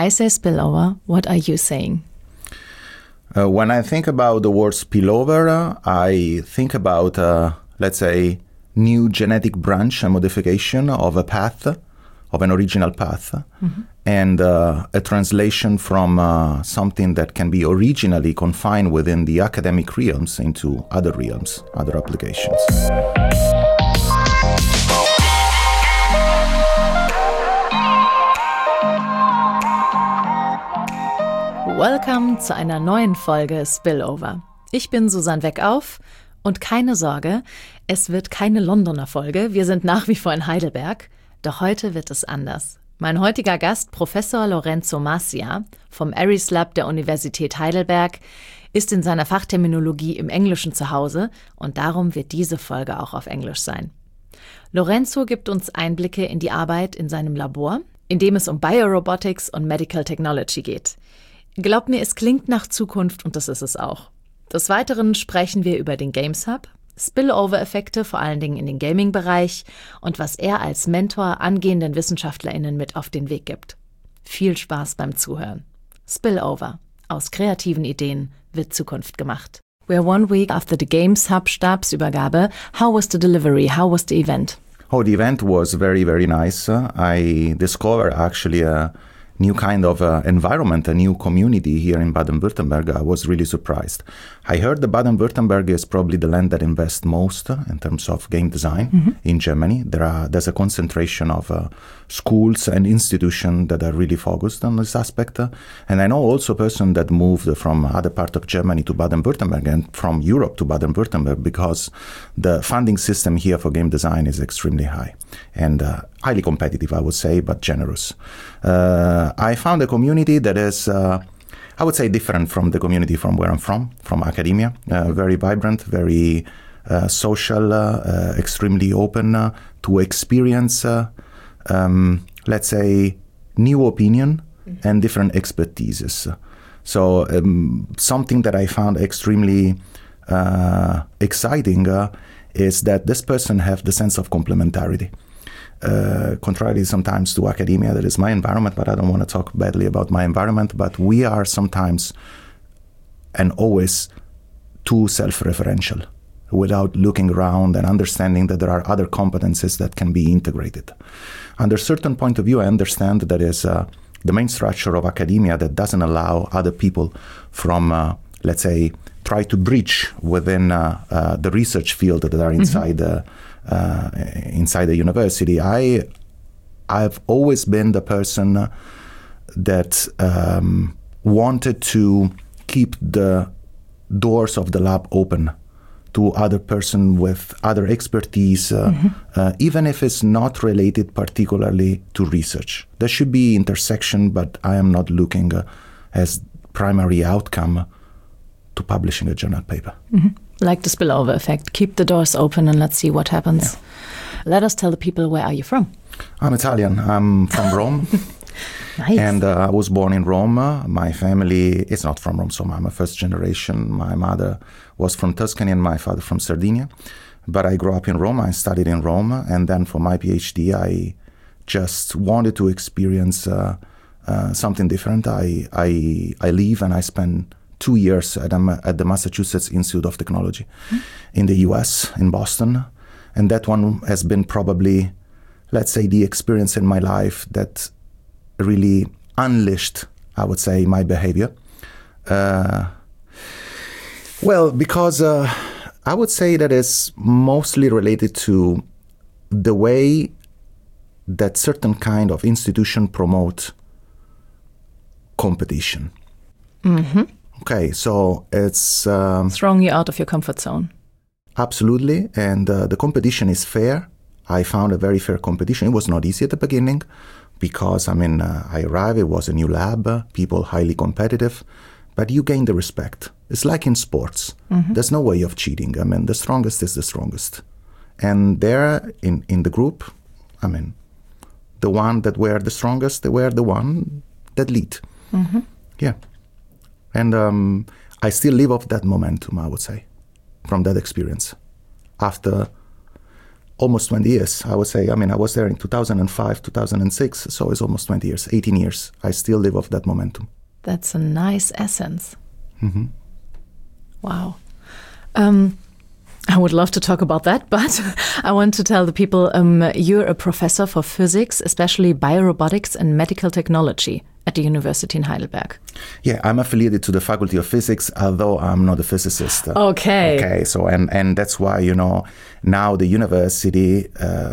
I say spillover. What are you saying? When I think about the word spillover, I think about, let's say, new genetic branch and modification of a path, of an original path, and a translation from something that can be originally confined within the academic realms into other realms, other applications. Welcome zu einer neuen Folge Spillover. Ich bin Susanne Weckauf und keine Sorge, es wird keine Londoner Folge, wir sind nach wie vor in Heidelberg, doch heute wird es anders. Mein heutiger Gast, Professor Lorenzo Macia vom Ares Lab der Universität Heidelberg, ist in seiner Fachterminologie im Englischen zu Hause und darum wird diese Folge auch auf Englisch sein. Lorenzo gibt uns Einblicke in die Arbeit in seinem Labor, in dem es um Biorobotics und Medical Technology geht. Glaubt mir, es klingt nach Zukunft und das ist es auch. Des Weiteren sprechen wir über den Games Hub, Spillover-Effekte, vor allen Dingen in den Gaming-Bereich und was er als Mentor angehenden WissenschaftlerInnen mit auf den Weg gibt. Viel Spaß beim Zuhören. Spillover. Aus kreativen Ideen wird Zukunft gemacht. We're 1 week after the Games Hub Stabsübergabe. How was the delivery? How was the event? Oh, the event was very, very nice. I discovered actually a new kind of environment, a new community here in Baden-Württemberg. I was really surprised. I heard that Baden-Württemberg is probably the land that invests most in terms of game design in Germany. There's a concentration of schools and institutions that are really focused on this aspect. And I know also a person that moved from other part of Germany to Baden-Württemberg and from Europe to Baden-Württemberg because the funding system here for game design is extremely high and highly competitive, I would say, but generous. I found a community that is, I would say, different from the community from where I'm from academia. Very vibrant, very social, extremely open to experience, let's say, new opinion and different expertises. So something that I found extremely exciting is that this person have the sense of complementarity. Contrary sometimes to academia, that is my environment, but I don't want to talk badly about my environment, but we are sometimes and always too self-referential without looking around and understanding that there are other competencies that can be integrated. Under a certain point of view, I understand that is the main structure of academia that doesn't allow other people from, let's say, try to bridge within the research field that are inside inside the university. I've always been the person that wanted to keep the doors of the lab open to other person with other expertise, even if it's not related particularly to research. There should be intersection, but I am not looking as primary outcome to publishing a journal paper. Like the spillover effect. Keep the doors open and let's see what happens. Yeah. Let us tell the people, where are you from? I'm Italian. I'm from Rome. Nice. And I was born in Rome. My family is not from Rome, so I'm a first generation. My mother was from Tuscany and my father from Sardinia. But I grew up in Rome. I studied in Rome. And then for my PhD, I just wanted to experience something different. I live and I spend 2 years at the Massachusetts Institute of Technology in the US, in Boston. And that one has been probably, let's say, the experience in my life that really unleashed, I would say, my behavior. Well, because I would say that it's mostly related to the way that certain kind of institution promote competition. Okay, so it's throwing you out of your comfort zone. Absolutely, and the competition is fair. I found a very fair competition. It was not easy at the beginning because, I arrived, it was a new lab, people highly competitive, but you gain the respect. It's like in sports. There's no way of cheating. The strongest is the strongest. And there, in the group, the one that were the strongest, they were the one that lead. Yeah. And I still live off that momentum, I would say, from that experience. After almost 20 years, I would say. I mean, I was there in 2005, 2006, so it's almost 20 years, 18 years. I still live off that momentum. That's a nice essence. Mm-hmm. Wow. I would love to talk about that, but I want to tell the people you're a professor for physics, especially biorobotics and medical technology at the University in Heidelberg. Yeah, I'm affiliated to the Faculty of Physics, although I'm not a physicist. Okay. So, and that's why, now the university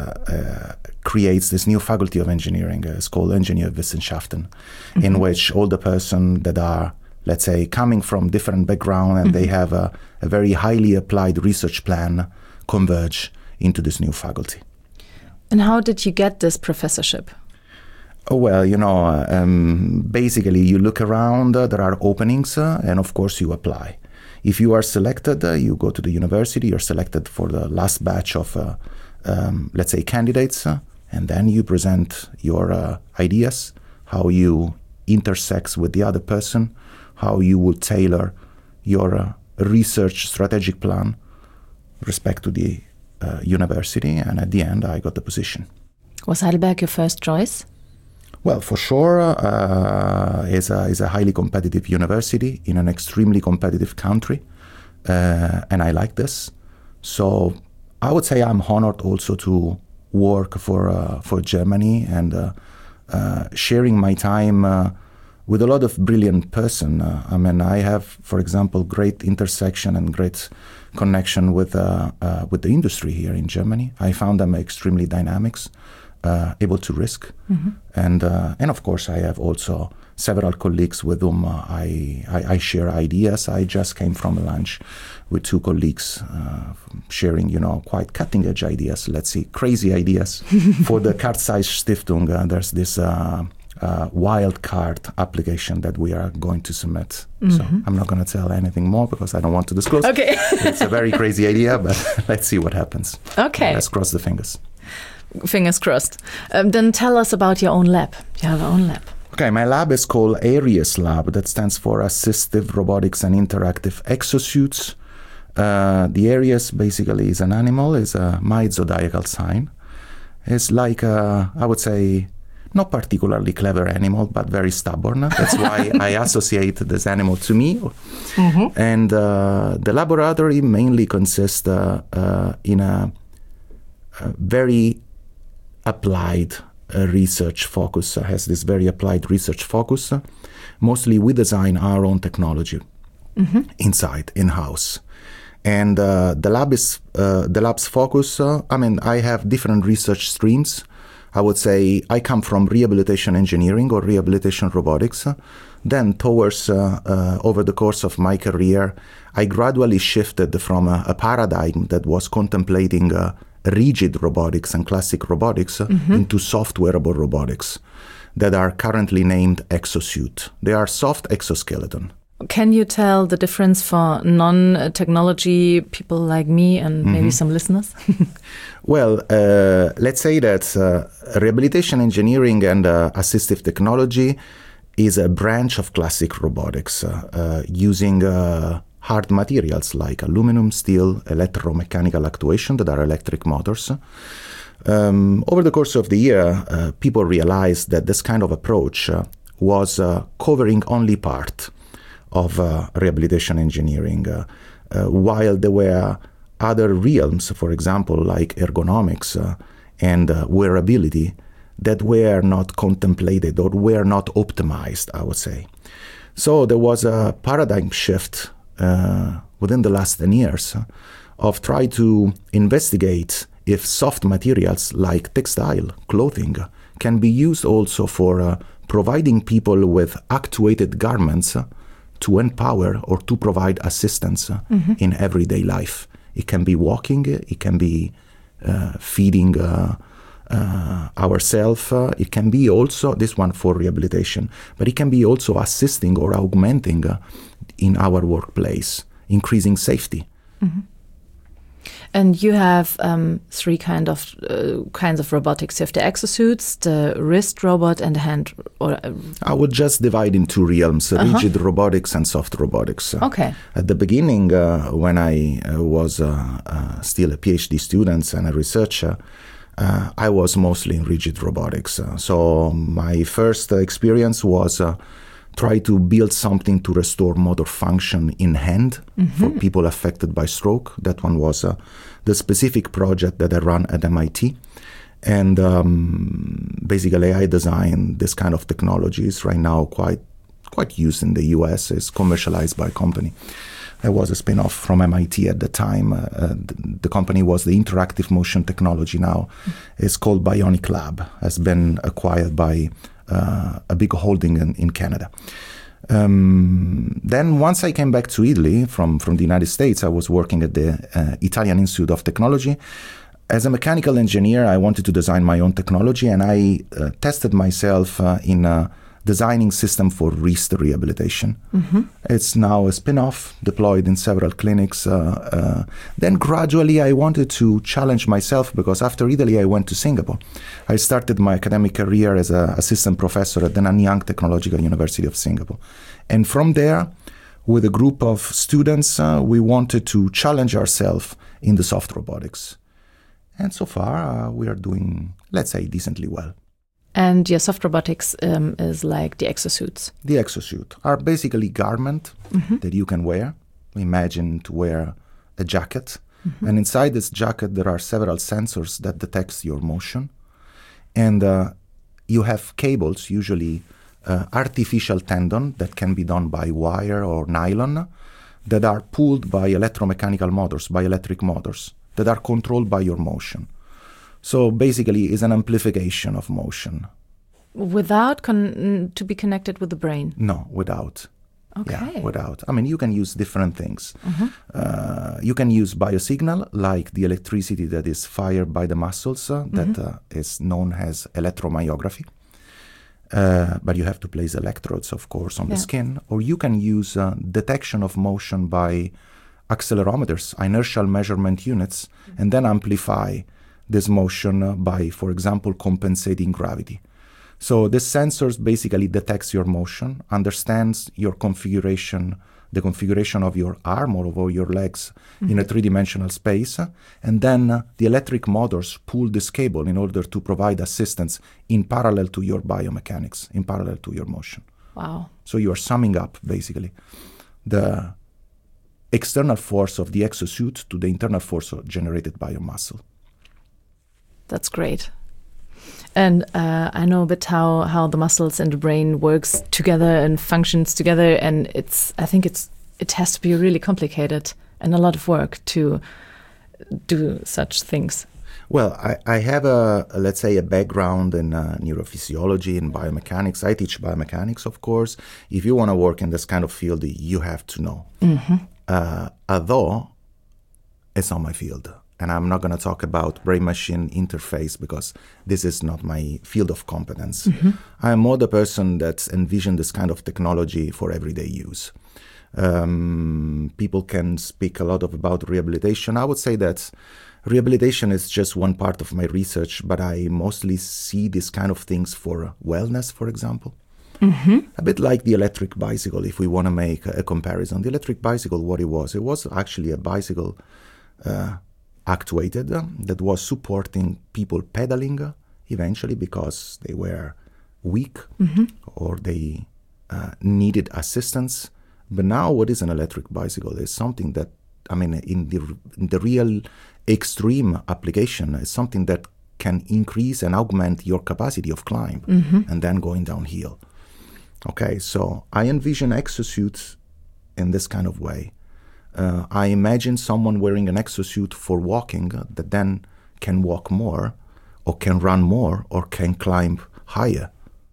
creates this new Faculty of Engineering. It's called Ingenieurwissenschaften, in which all the persons that are, let's say, coming from different background and they have a very highly applied research plan converge into this new faculty. And how did you get this professorship? Oh, well, basically you look around, there are openings, and of course you apply. If you are selected, you go to the university, you're selected for the last batch of, let's say, candidates, and then you present your ideas, how you intersect with the other person, how you would tailor your research strategic plan respect to the university, and at the end I got the position. Was Heidelberg your first choice? Well, for sure, is a highly competitive university in an extremely competitive country, and I like this. So I would say I'm honored also to work for Germany and sharing my time with a lot of brilliant person. I have, for example, great intersection and great connection with the industry here in Germany. I found them extremely dynamics, able to risk, and of course I have also several colleagues with whom I share ideas. I just came from a lunch with two colleagues sharing, quite cutting edge ideas. Let's see, crazy ideas for the Carl Zeiss Stiftung. There's this wild card application that we are going to submit. So I'm not going to tell anything more because I don't want to disclose. Okay. It's a very crazy idea, but let's see what happens. Okay. Let's cross the fingers. Fingers crossed. Then tell us about your own lab. You have your own lab. Okay, my lab is called ARIES Lab. That stands for Assistive Robotics and Interactive Exosuits. The ARIES basically is an animal, is a my zodiacal sign. It's like, I would say, not particularly clever animal, but very stubborn. That's why I associate this animal to me. And the laboratory mainly consists in a very applied research focus, has this very applied research focus. Mostly we design our own technology inside, in-house. And the lab's focus, I have different research streams. I would say I come from rehabilitation engineering or rehabilitation robotics. Then towards, over the course of my career, I gradually shifted from a paradigm that was contemplating rigid robotics and classic robotics into soft-wearable robotics that are currently named exosuit. They are soft exoskeleton. Can you tell the difference for non-technology people like me and maybe some listeners? Well, let's say that rehabilitation engineering and assistive technology is a branch of classic robotics using hard materials like aluminum, steel, electromechanical actuation that are electric motors. Over the course of the year, people realized that this kind of approach was covering only part of rehabilitation engineering, while there were other realms, for example, like ergonomics and wearability, that were not contemplated or were not optimized, I would say. So there was a paradigm shift within the last 10 years of trying to investigate if soft materials like textile, clothing, can be used also for providing people with actuated garments to empower or to provide assistance in everyday life. It can be walking, it can be feeding ourselves, it can be also, this one for rehabilitation, but it can be also assisting or augmenting in our workplace, increasing safety. And you have three kinds of robotics. You have the exosuits, the wrist robot, and the hand. I would just divide in two realms: rigid robotics and soft robotics. Okay. At the beginning, when I was still a PhD student and a researcher, I was mostly in rigid robotics. So my first experience was try to build something to restore motor function in hand for people affected by stroke. That one was the specific project that I ran at MIT. And basically I designed this kind of technologies right now quite used in the US, is commercialized by a company. There was a spin-off from MIT at the time. The company was the Interactive Motion Technology now. It's called Bionic Lab, has been acquired by a big holding in Canada. Then once I came back to Italy from the United States, I was working at the Italian Institute of Technology. As a mechanical engineer, I wanted to design my own technology, and I tested myself in designing system for wrist rehabilitation. It's now a spin-off deployed in several clinics. Then gradually I wanted to challenge myself, because after Italy I went to Singapore. I started my academic career as an assistant professor at the Nanyang Technological University of Singapore. And from there, with a group of students, we wanted to challenge ourselves in the soft robotics. And so far we are doing, let's say, decently well. And your soft robotics is like the exosuits. The exosuit are basically garment that you can wear. Imagine to wear a jacket. And inside this jacket, there are several sensors that detect your motion. And you have cables, usually artificial tendon that can be done by wire or nylon, that are pulled by electromechanical motors, by electric motors, that are controlled by your motion. So basically, it's an amplification of motion. Without to be connected with the brain? No, without. Okay. Yeah, without. I mean, you can use different things. You can use biosignal, like the electricity that is fired by the muscles, that is known as electromyography. But you have to place electrodes, of course, on the skin. Or you can use detection of motion by accelerometers, inertial measurement units, and then amplify this motion by, for example, compensating gravity. So this sensors basically detects your motion, understands your configuration, the configuration of your arm or of your legs in a three-dimensional space, and then the electric motors pull this cable in order to provide assistance in parallel to your biomechanics, in parallel to your motion. Wow. So you are summing up, basically, the external force of the exosuit to the internal force generated by your muscle. That's great. And I know a bit how the muscles and the brain works together and functions together, and I think it has to be really complicated and a lot of work to do such things. Well, I have let's say a background in neurophysiology and biomechanics. I teach biomechanics, of course. If you want to work in this kind of field, you have to know. Although it's not my field. And I'm not going to talk about brain-machine interface because this is not my field of competence. I'm more the person that's envisioned this kind of technology for everyday use. People can speak a lot about rehabilitation. I would say that rehabilitation is just one part of my research, but I mostly see this kind of things for wellness, for example. A bit like the electric bicycle, if we want to make a comparison. The electric bicycle, what it was actually a bicycle actuated that was supporting people pedaling eventually because they were weak or they needed assistance. But now what is an electric bicycle is something that, I mean, in the real extreme application, is something that can increase and augment your capacity of climb and then going downhill. Okay, so I envision exosuits in this kind of way. I imagine someone wearing an exosuit for walking that then can walk more or can run more or can climb higher.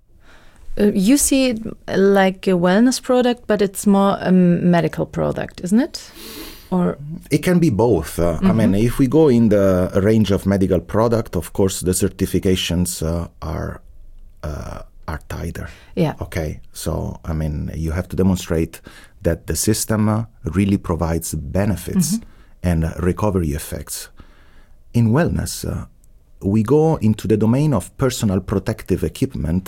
You see it like a wellness product, but it's more a medical product, isn't it? Or it can be both. I mean, if we go in the range of medical product, of course, the certifications are tighter. Yeah. Okay. So, I mean, you have to demonstrate that the system really provides benefits and recovery effects. In wellness, we go into the domain of personal protective equipment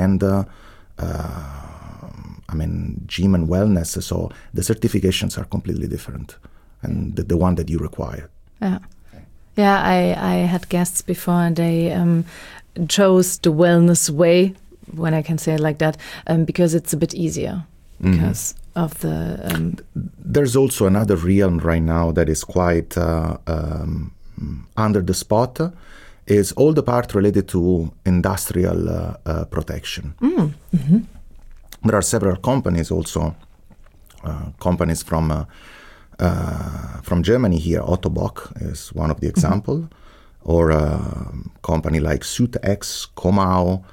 gym and wellness. So the certifications are completely different, and the one that you require. Yeah, I had guests before, and they chose the wellness way, when I can say it like that, because it's a bit easier because of the... There's also another realm right now that is quite under the spot, is all the part related to industrial protection. There are several companies also, companies from Germany here. Ottobock is one of the example, or a company like SuitX, Comau,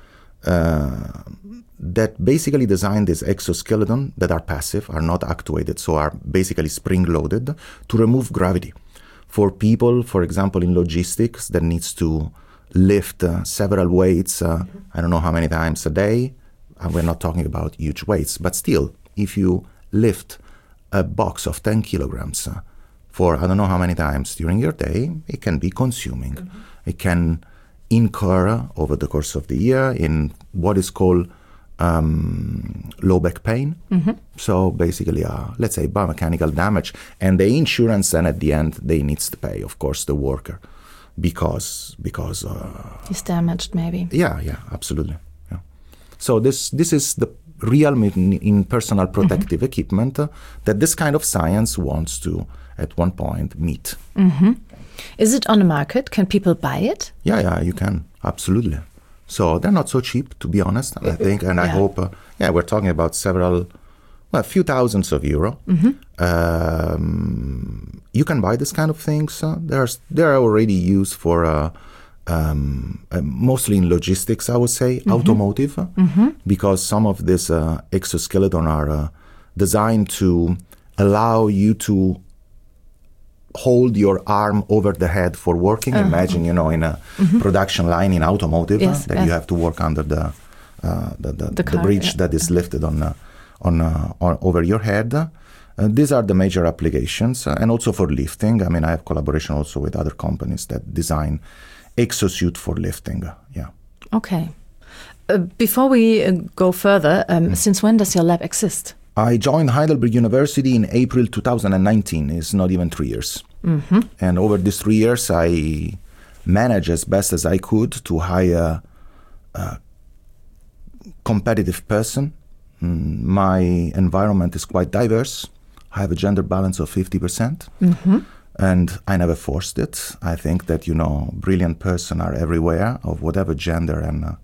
that basically designed this exoskeleton that are passive, are not actuated, so are basically spring-loaded to remove gravity. For people, for example, in logistics that needs to lift several weights, I don't know how many times a day, and we're not talking about huge weights, but still, if you lift a box of 10 kilograms for I don't know how many times during your day, it can be consuming. It can incur over the course of the year in what is called low back pain. So basically, let's say biomechanical damage, and the insurance then at the end, they needs to pay, of course, the worker because he's damaged maybe. Yeah, absolutely. Yeah. So this is the realm in personal protective equipment that this kind of science wants to at one point meet. Is it on the market? Can people buy it? Yeah, you can, absolutely. So they're not so cheap, to be honest, I think, and I hope, we're talking about a few thousands of euro. You can buy this kind of things. They're already used for mostly in logistics, I would say, automotive, because some of this exoskeleton are designed to allow you to hold your arm over the head for working. Imagine, in a production line in automotive, you have to work under the bridge that is lifted on over your head. These are the major applications, and also for lifting. I mean, I have collaboration also with other companies that design exosuit for lifting. Okay. Before we go further, since when does your lab exist? I joined Heidelberg University in April 2019. It's not even 3 years. And over these 3 years, I managed as best as I could to hire a competitive person. My environment is quite diverse. I have a gender balance of 50%. And I never forced it. I think that, brilliant person are everywhere, of whatever gender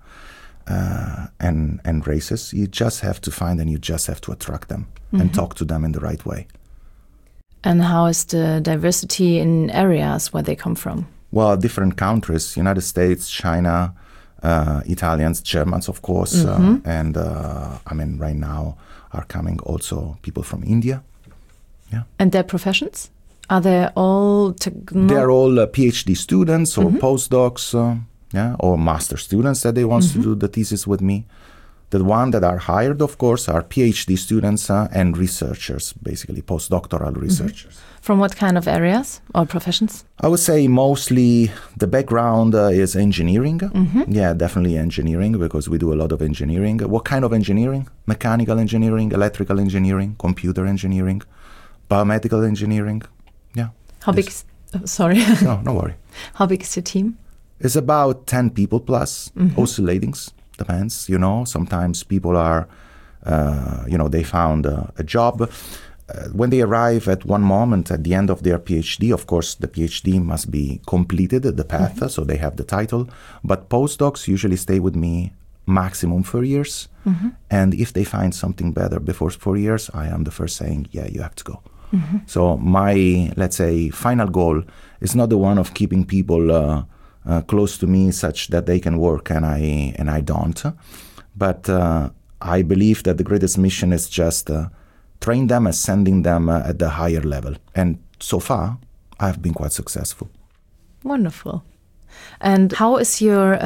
and races. You just have to find, and you just have to attract them and talk to them in the right way. And how is the diversity in areas where they come from? Well, different countries, United States, China, Italians, Germans, of course. And right now are coming also people from India. Yeah. And their professions? Are they all... They're all PhD students or postdocs, or master students that they want to do the thesis with me. The one that are hired, of course, are PhD students and researchers, basically postdoctoral researchers. From what kind of areas or professions? I would say mostly the background is engineering. Yeah, definitely engineering, because we do a lot of engineering. What kind of engineering? Mechanical engineering, electrical engineering, computer engineering, biomedical engineering. Yeah. How big? Sorry. No worry. How big is your team? It's about 10 people plus, oscillating. Depends, sometimes people are, they found a job. When they arrive at one moment at the end of their PhD, of course, the PhD must be completed, the path, so they have the title. But postdocs usually stay with me maximum 4 years. And if they find something better before 4 years, I am the first saying, yeah, you have to go. So my, let's say, final goal is not the one of keeping people close to me such that they can work and I don't. But I believe that the greatest mission is just train them, ascending them at the higher level. And so far, I've been quite successful. Wonderful. And how is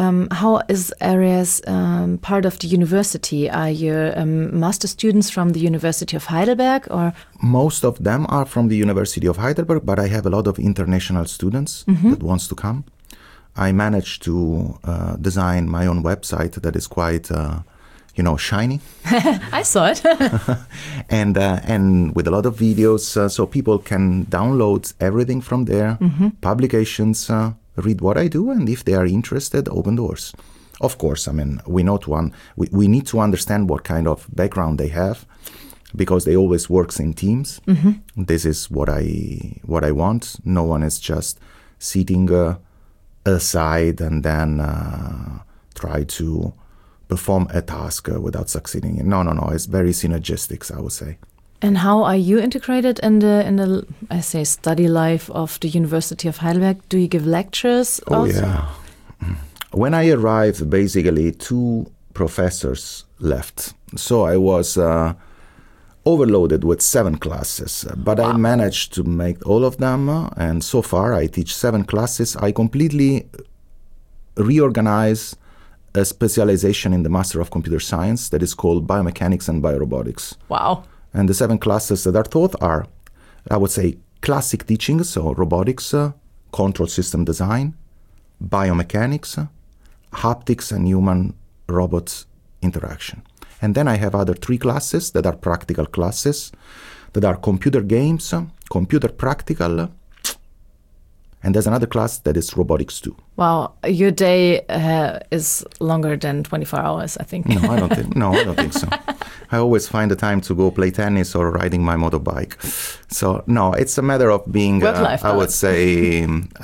Areas part of the university? Are you master students from the University of Heidelberg, or? Most of them are from the University of Heidelberg, but I have a lot of international students that wants to come. I managed to design my own website that is quite, shiny. I saw it. and with a lot of videos, so people can download everything from there, publications, read what I do, and if they are interested, open doors. Of course, I mean, we need to understand what kind of background they have, because they always work in teams. This is what I want. No one is just sitting aside and then try to perform a task without succeeding. No. It's very synergistic, I would say. And how are you integrated in the I say study life of the University of Heidelberg? Do you give lectures also? Yeah. When I arrived, basically 2 professors left. So I was overloaded with 7 classes, but wow. I managed to make all of them, and so far I teach 7 classes. I completely reorganize a specialization in the Master of Computer Science that is called Biomechanics and Biorobotics. Wow. And the 7 classes that are taught are, I would say, classic teaching, so robotics, control system design, biomechanics, haptics, and human-robot interaction. And then I have other 3 classes that are practical classes, that are computer games, computer practical, and there's another class that is robotics too. Wow, your day is longer than 24 hours, I think. No, I don't think so. I always find the time to go play tennis or riding my motorbike. So no, it's a matter of being, I would say,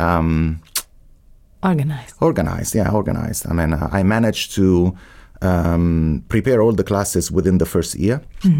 organized. I mean, I managed to prepare all the classes within the first year.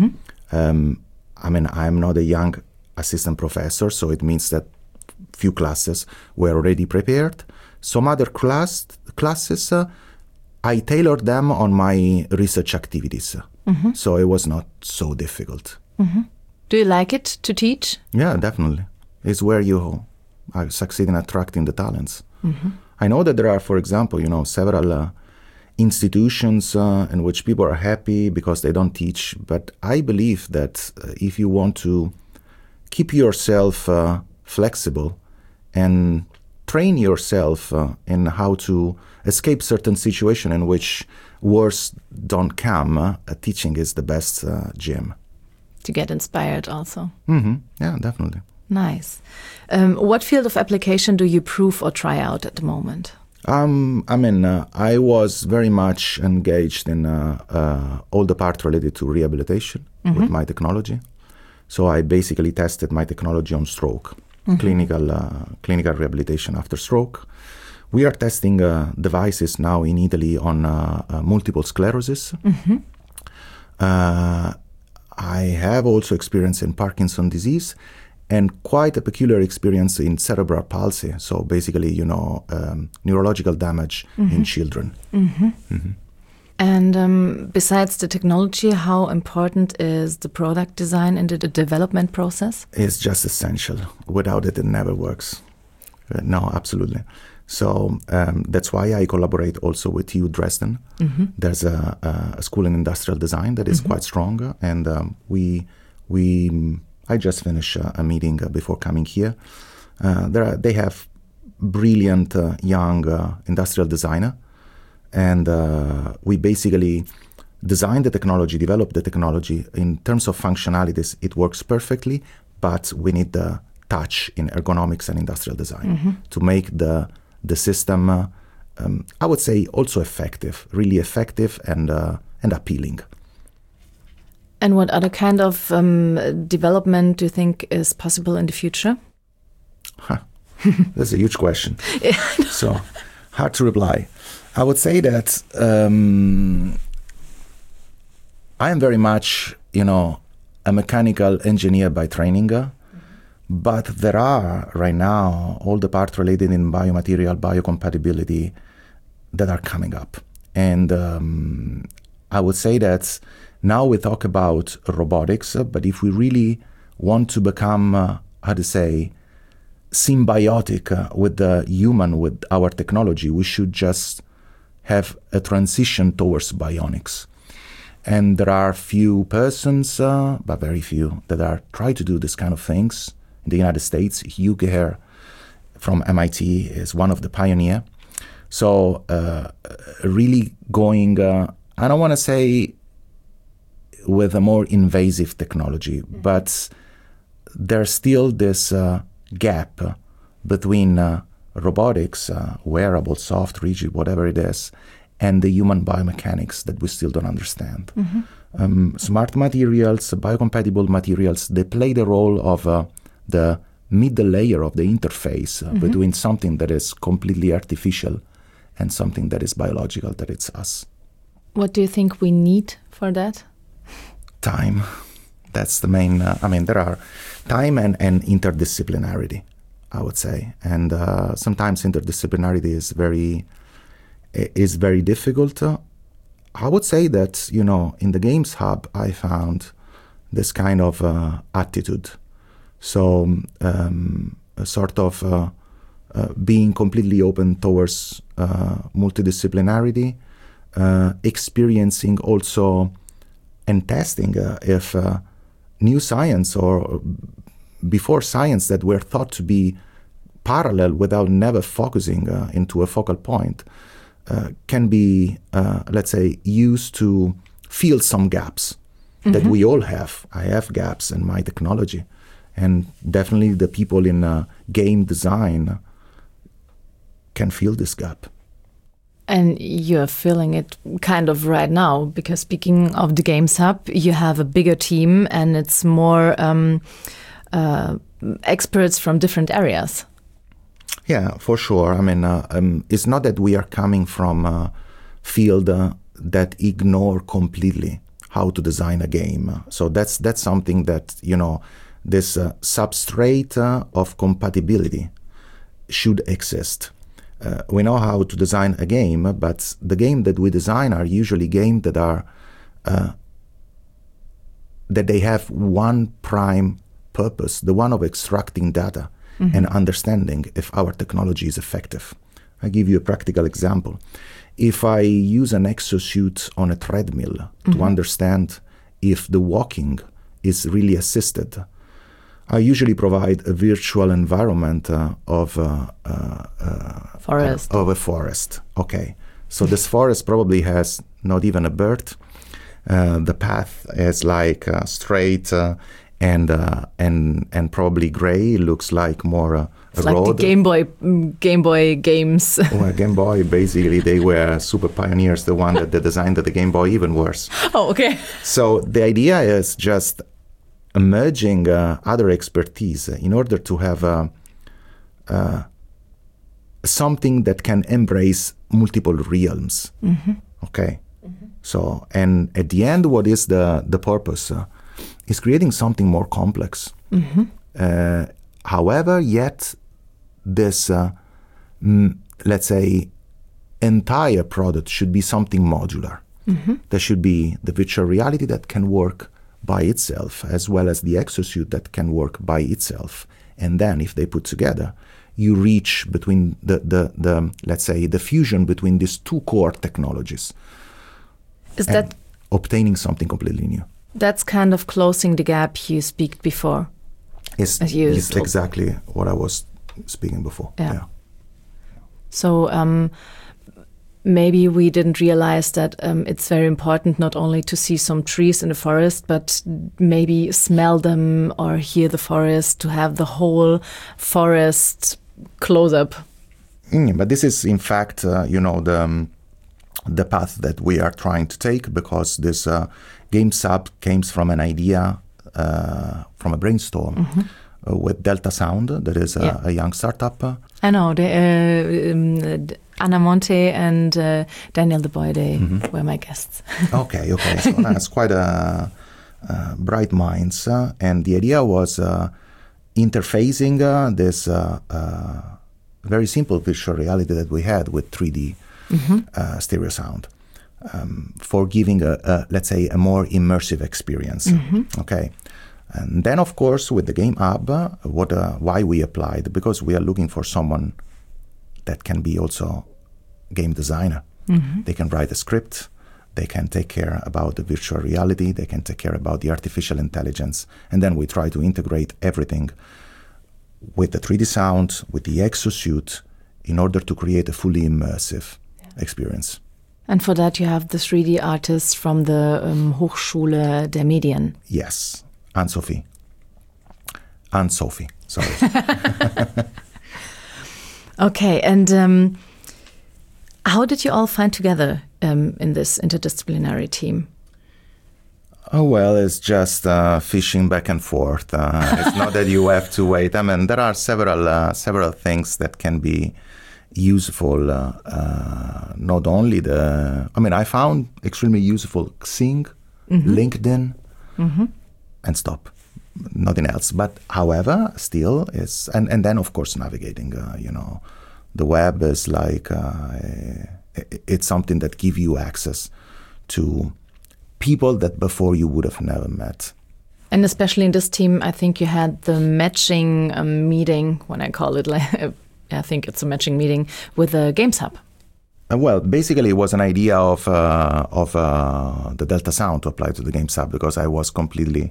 I mean, I'm not a young assistant professor, so it means that few classes were already prepared. Some other classes, I tailored them on my research activities. So it was not so difficult. Do you like it to teach? Yeah, definitely. It's where you succeed in attracting the talents. I know that there are, for example, several institutions in which people are happy because they don't teach. But I believe that if you want to keep yourself flexible and train yourself in how to escape certain situations in which words don't come, teaching is the best gym. To get inspired also. Yeah, definitely. Nice. What field of application do you prove or try out at the moment? I mean, I was very much engaged in all the part related to rehabilitation with my technology. So I basically tested my technology on stroke, clinical rehabilitation after stroke. We are testing devices now in Italy on multiple sclerosis. I have also experience in Parkinson's disease and quite a peculiar experience in cerebral palsy. So basically, neurological damage in children. And besides the technology, how important is the product design in the development process? It's just essential. Without it, it never works. No, absolutely. So that's why I collaborate also with TU Dresden. There's a school in industrial design that is quite strong, and I just finished a meeting before coming here. They have brilliant young industrial designer, and we basically designed the technology, developed the technology. In terms of functionalities, it works perfectly, but we need the touch in ergonomics and industrial design to make the system, I would say, also effective, really effective and appealing. And what other kind of development do you think is possible in the future? That's a huge question. So hard to reply. I would say that I am very much, a mechanical engineer by training. But there are right now all the parts related in biomaterial, biocompatibility that are coming up. And I would say that now we talk about robotics, but if we really want to become, symbiotic with the human, with our technology. We should just have a transition towards bionics. And there are few persons, but very few, that are trying to do this kind of things. In the United States, Hugh Gehr from MIT is one of the pioneers. So really going, I don't want to say with a more invasive technology, but there's still this gap between robotics, wearable, soft, rigid, whatever it is, and the human biomechanics that we still don't understand. Smart materials, biocompatible materials, they play the role of the middle layer of the interface between something that is completely artificial and something that is biological, that it's us. What do you think we need for that? Time. That's the main, there are time and interdisciplinarity, I would say. And sometimes interdisciplinarity is very difficult. I would say that, in the Games Hub, I found this kind of attitude. So a sort of being completely open towards multidisciplinarity, experiencing also and testing if new science or before science that were thought to be parallel without never focusing into a focal point can be, let's say, used to fill some gaps that we all have. I have gaps in my technology. And definitely the people in game design can fill this gap. And you're filling it kind of right now, because speaking of the Games Hub, you have a bigger team and it's more experts from different areas. Yeah, for sure. It's not that we are coming from a field that ignore completely how to design a game. So that's something that, this substrate of compatibility should exist. We know how to design a game, but the game that we design are usually games that are that they have one prime purpose, the one of extracting data and understanding if our technology is effective. I give you a practical example. If I use an exosuit on a treadmill to understand if the walking is really assisted, I usually provide a virtual environment of a forest. Okay, so this forest probably has not even a bird. The path is like straight and probably gray. It looks like more a road. Like the Game Boy games. Well, Game Boy, basically, they were super pioneers. The one that they designed the Game Boy, even worse. Oh, okay. So the idea is just merging other expertise in order to have something that can embrace multiple realms. Okay. So, and at the end, what is the purpose? Is creating something more complex. However, yet this, let's say, entire product should be something modular. There should be the virtual reality that can work by itself, as well as the exosuit that can work by itself. And then if they put together, you reach between the let's say, the fusion between these two core technologies. Is that obtaining something completely new? That's kind of closing the gap you speak before. It's exactly what I was speaking before. Yeah. So maybe we didn't realize that it's very important not only to see some trees in the forest, but maybe smell them or hear the forest, to have the whole forest close up. But this is, in fact, the path that we are trying to take, because this Games Hub came from an idea, from a brainstorm with Delta Sound, that is a young startup. I know, Anna Monte and Daniel DeBoy, they were my guests. Okay. So that's quite bright minds. And the idea was interfacing this very simple virtual reality that we had with 3D stereo sound for giving let's say, a more immersive experience. Okay. And then, of course, with the Game Hub, why we applied? Because we are looking for someone that can be also game designer. They can write a script, they can take care about the virtual reality, they can take care about the artificial intelligence. And then we try to integrate everything with the 3D sound, with the exosuit, in order to create a fully immersive experience. And for that you have the 3D artists from the Hochschule der Medien. Yes, Anne-Sophie, sorry. Okay, and how did you all find together in this interdisciplinary team? Oh, well, it's just fishing back and forth. It's not that you have to wait. I mean, there are several things that can be useful. Not only I found extremely useful Xing, LinkedIn, and stop. Nothing else. But however, still is, and then of course navigating. The web is like it's something that gives you access to people that before you would have never met. And especially in this team, I think you had the matching meeting, when I call it, I think it's a matching meeting with the Games Hub. Well, basically it was an idea of the Delta Sound to apply to the Games Hub, because I was completely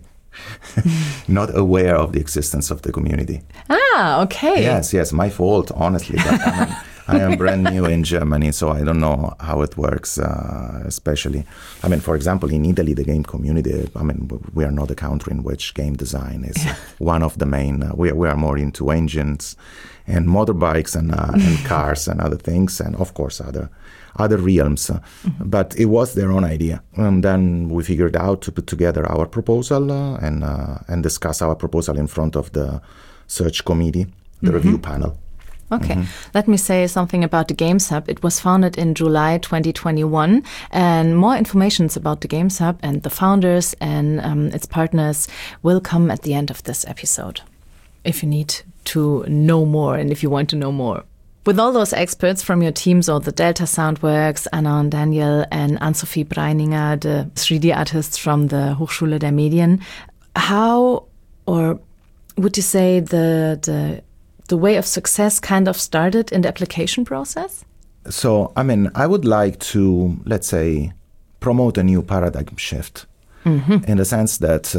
not aware of the existence of the community. Ah, okay. Yes, my fault, honestly. But I am brand new in Germany, so I don't know how it works, especially. For example, in Italy, the game community, we are not a country in which game design is one of the main, we are more into engines and motorbikes and cars and other things, and of course other realms. But it was their own idea. And then we figured out to put together our proposal and discuss our proposal in front of the search committee, the review panel. Okay, let me say something about the Games Hub. It was founded in July 2021, and more information about the Games Hub and the founders and its partners will come at the end of this episode, if you need to know more and if you want to know more. With all those experts from your teams, or the Delta Soundworks, Anna and Daniel, and Anne-Sophie Breininger, the 3D artists from the Hochschule der Medien, how, or would you say the way of success kind of started in the application process? So, I would like to, let's say, promote a new paradigm shift in the sense that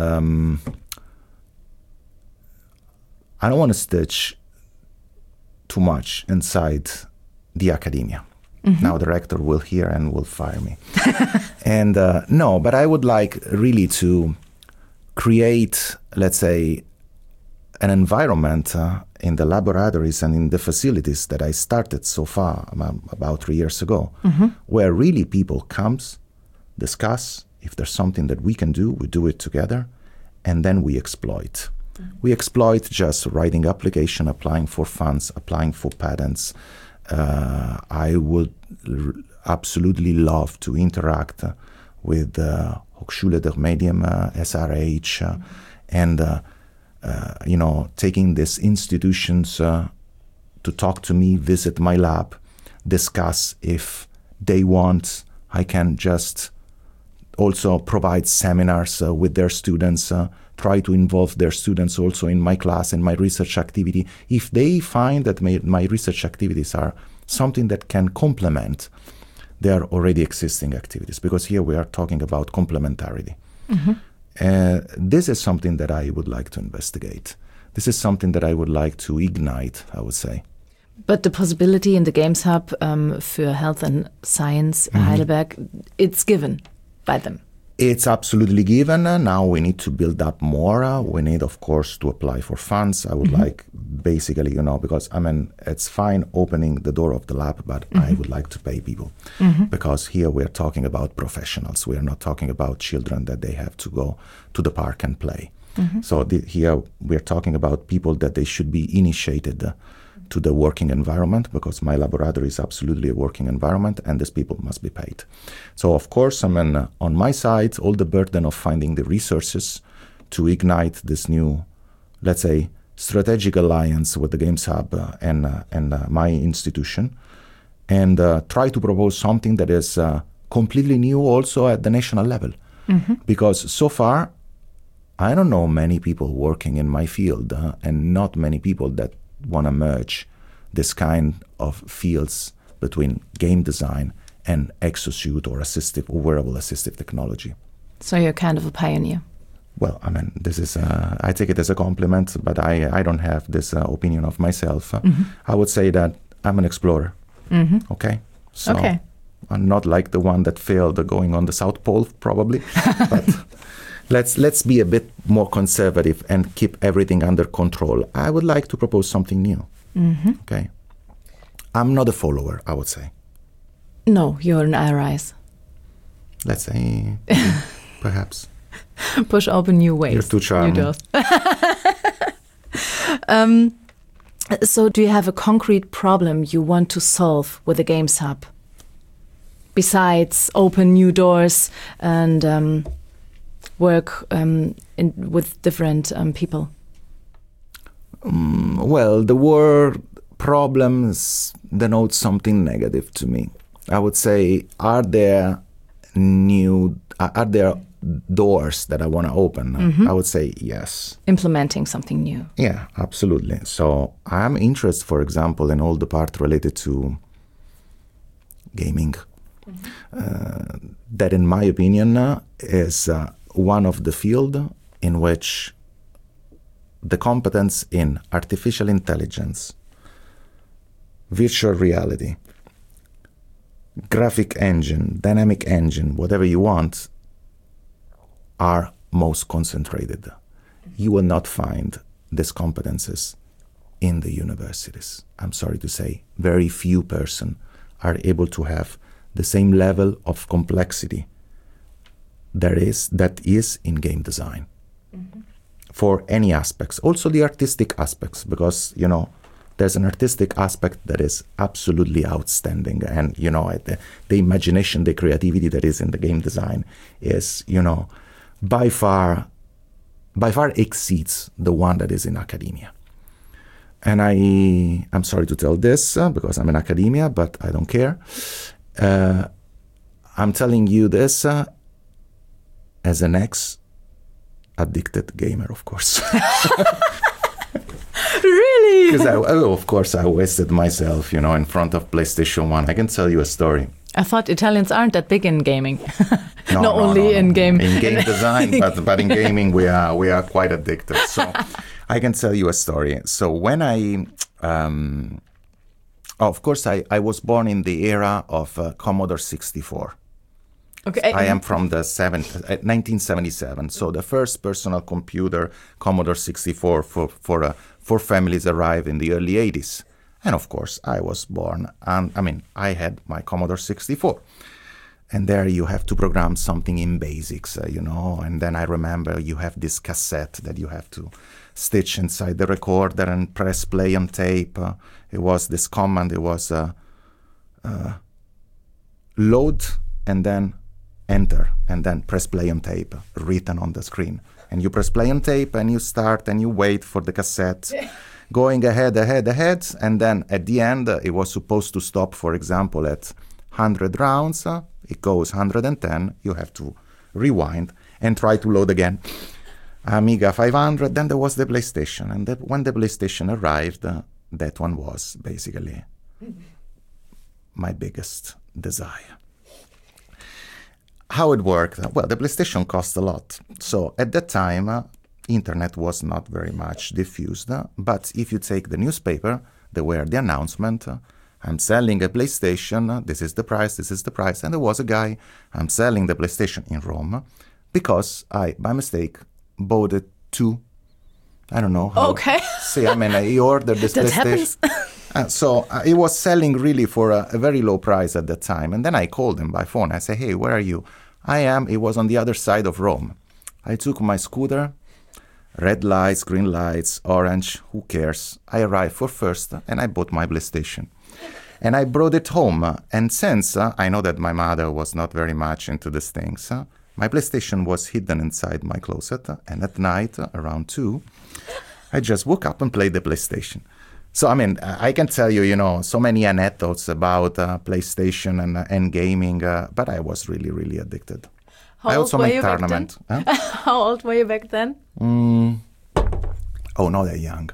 I don't want to stitch too much inside the academia. Now the rector will hear and will fire me. And no, but I would like really to create, let's say, an environment in the laboratories and in the facilities that I started so far about 3 years ago, where really people comes, discuss, if there's something that we can do, we do it together, and then we exploit. We exploit just writing application, applying for funds, applying for patents. I would absolutely love to interact with Hochschule der Medien, SRH, and taking these institutions to talk to me, visit my lab, discuss if they want. I can just also provide seminars with their students, try to involve their students also in my class and my research activity. If they find that my research activities are something that can complement their already existing activities, because here we are talking about complementarity. This is something that I would like to investigate. This is something that I would like to ignite, I would say. But the possibility in the Games Hub for Health and Science Heidelberg, it's given by them. It's absolutely given. Now we need to build up more. We need, of course, to apply for funds. I would like, basically, because, it's fine opening the door of the lab, but I would like to pay people. Because here we're talking about professionals. We are not talking about children that they have to go to the park and play. So here we're talking about people that they should be initiated to the working environment, because my laboratory is absolutely a working environment, and these people must be paid. So, of course, on my side, all the burden of finding the resources to ignite this new, let's say, strategic alliance with the Games Hub and my institution, and try to propose something that is completely new also at the national level. Because so far, I don't know many people working in my field and not many people that want to merge this kind of fields between game design and exosuit or assistive or wearable assistive technology. So you're kind of a pioneer. Well, I mean, this is, I take it as a compliment, but I don't have this opinion of myself. I would say that I'm an explorer. Okay? So Okay. I'm not like the one that failed going on the South Pole, probably. But let's be a bit more conservative and keep everything under control. I would like to propose something new. Okay? I'm not a follower, I would say. No, you're an rise. Let's say, perhaps. Push open new ways. You're too charming. New doors. So do you have a concrete problem you want to solve with the Games Hub? Besides open new doors and work with different people? Well, the word problems denotes something negative to me. I would say, are there doors that I want to open? I would say yes. Implementing something new. Yeah, absolutely. So I'm interested, for example, in all the part related to gaming. That, in my opinion, is one of the field in which the competence in artificial intelligence, virtual reality, graphic engine, dynamic engine, whatever you want, are most concentrated. You will not find these competences in the universities. I'm sorry to say, very few persons are able to have the same level of complexity that is in game design for any aspects, also the artistic aspects, because, there's an artistic aspect that is absolutely outstanding. And, the imagination, the creativity that is in the game design is, by far exceeds the one that is in academia. And I'm sorry to tell this because I'm in academia, but I don't care. I'm telling you this as an ex-addicted gamer, of course. Really? Because of course I wasted myself, in front of PlayStation 1. I can tell you a story. I thought Italians aren't that big in gaming. No, only in game design, but in gaming we are quite addicted. So I can tell you a story. So when of course I was born in the era of Commodore 64. Okay. I am from the 1977. So the first personal computer, Commodore 64, for families arrived in the early 80s. And of course, I was born, and I had my Commodore 64. And there you have to program something in BASIC, and then I remember you have this cassette that you have to stitch inside the recorder and press play on tape. It was this command, it was load and then enter and then press play on tape written on the screen. And you press play on tape and you start and you wait for the cassette going ahead, and then at the end it was supposed to stop, for example, at 100 rounds. It goes 110, you have to rewind and try to load again. Amiga 500, then there was the PlayStation, and when the PlayStation arrived, that one was basically my biggest desire. How it worked? Well, the PlayStation cost a lot. So at that time, internet was not very much diffused. But if you take the newspaper, there were the announcement, I'm selling a PlayStation, this is the price. And there was a guy, I'm selling the PlayStation in Rome, because I, by mistake, bought it too. I don't know how. Okay. See, he ordered this That PlayStation. happens. So he was selling really for a very low price at that time. And then I called him by phone. I said, hey, where are you? He was on the other side of Rome. I took my scooter, red lights, green lights, orange, who cares? I arrived for first and I bought my PlayStation. And I brought it home. And since I know that my mother was not very much into these things, my PlayStation was hidden inside my closet. And at night, around 2, I just woke up and played the PlayStation. So, I can tell you, so many anecdotes about PlayStation and gaming, but I was really, really addicted. I also made tournament. How old were you back then? Oh, not that young.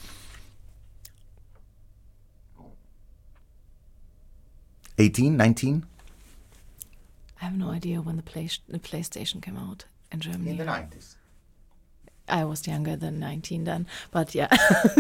18, 19? I have no idea when the PlayStation came out in Germany. In the 90s. I was younger than 19 then, but yeah.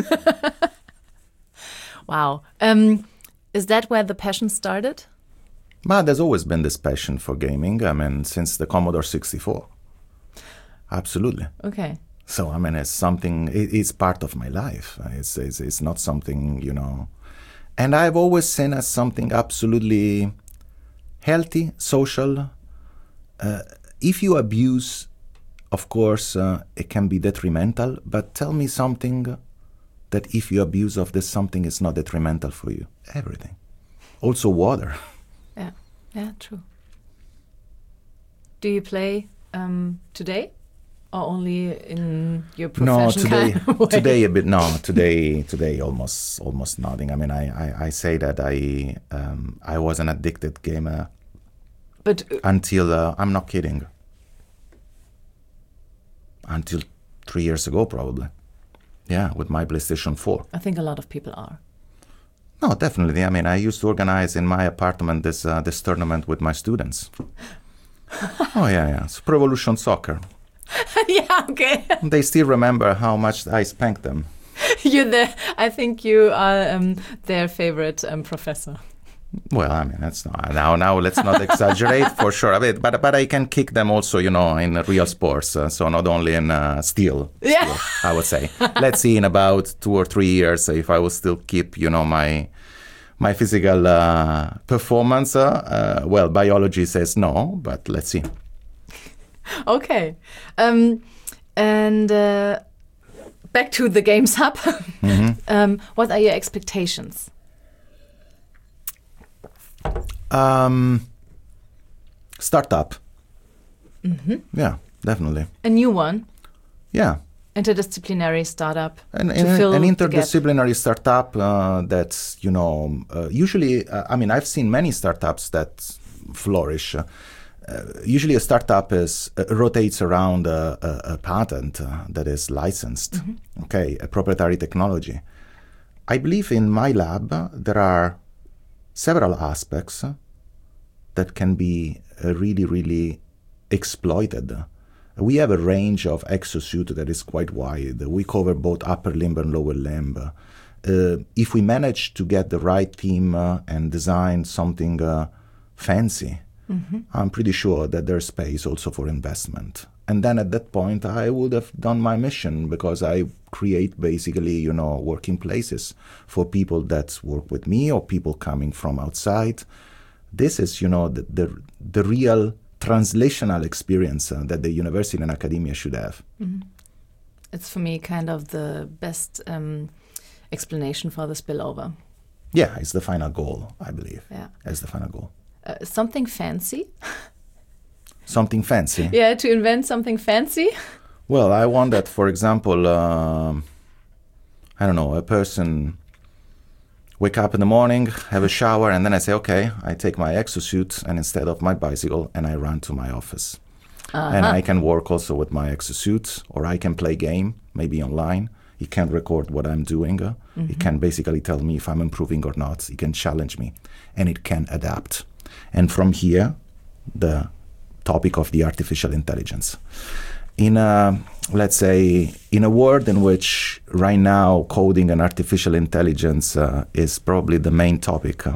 Wow. Is that where the passion started? But there's always been this passion for gaming, I mean, since the Commodore 64. Absolutely. Okay. So, I mean, it's something, it's part of my life. It's not something, you know. And I've always seen as something absolutely healthy, social. If you abuse, of course, it can be detrimental. But tell me something that if you abuse of this, something is not detrimental for you. Everything. Also water. Yeah, true. Do you play today? Or only in your profession? No, today a bit. No, today almost nothing. I mean, I say that I was an addicted gamer, but until I'm not kidding. Until 3 years ago, probably. Yeah, with my PlayStation 4. I think a lot of people are. No, definitely. I mean, I used to organize in my apartment this tournament with my students. Oh yeah. It's Pro Evolution Soccer. Yeah, okay. They still remember how much I spanked them. I think you are their favorite professor. Well, I mean, that's not, now let's not exaggerate for sure. But I can kick them also, you know, in real sports. So not only in steel, I would say. Let's see in about 2 or 3 years if I will still keep, you know, my physical performance. Well, biology says no, but let's see. Okay. And back to the Games Hub. Mm-hmm. What are your expectations? Startup. Mm-hmm. Yeah, definitely. A new one? Yeah. Interdisciplinary startup. An interdisciplinary startup that's, you know, usually, I mean, I've seen many startups that flourish. Usually a startup rotates around a patent that is licensed, mm-hmm. Okay, a proprietary technology. I believe in my lab there are several aspects that can be really, really exploited. We have a range of exosuit that is quite wide. We cover both upper limb and lower limb. If we manage to get the right team and design something fancy, mm-hmm. I'm pretty sure that there's space also for investment. And then at that point, I would have done my mission because I create basically, you know, working places for people that work with me or people coming from outside. This is, you know, the real translational experience that the university and academia should have. Mm-hmm. It's for me kind of the best explanation for the spillover. Yeah, it's the final goal, I believe. Yeah, it's the final goal. Something fancy? Something fancy? Yeah, to invent something fancy? Well, I want that, for example, I don't know, a person wake up in the morning, have a shower, and then I say, okay, I take my exosuit and instead of my bicycle, and I run to my office. Uh-huh. And I can work also with my exosuit, or I can play game, maybe online. He can record what I'm doing. Mm-hmm. He can basically tell me if I'm improving or not. He can challenge me, and it can adapt. And from here, the topic of the artificial intelligence. Let's say, in a world in which right now coding and artificial intelligence is probably the main topic,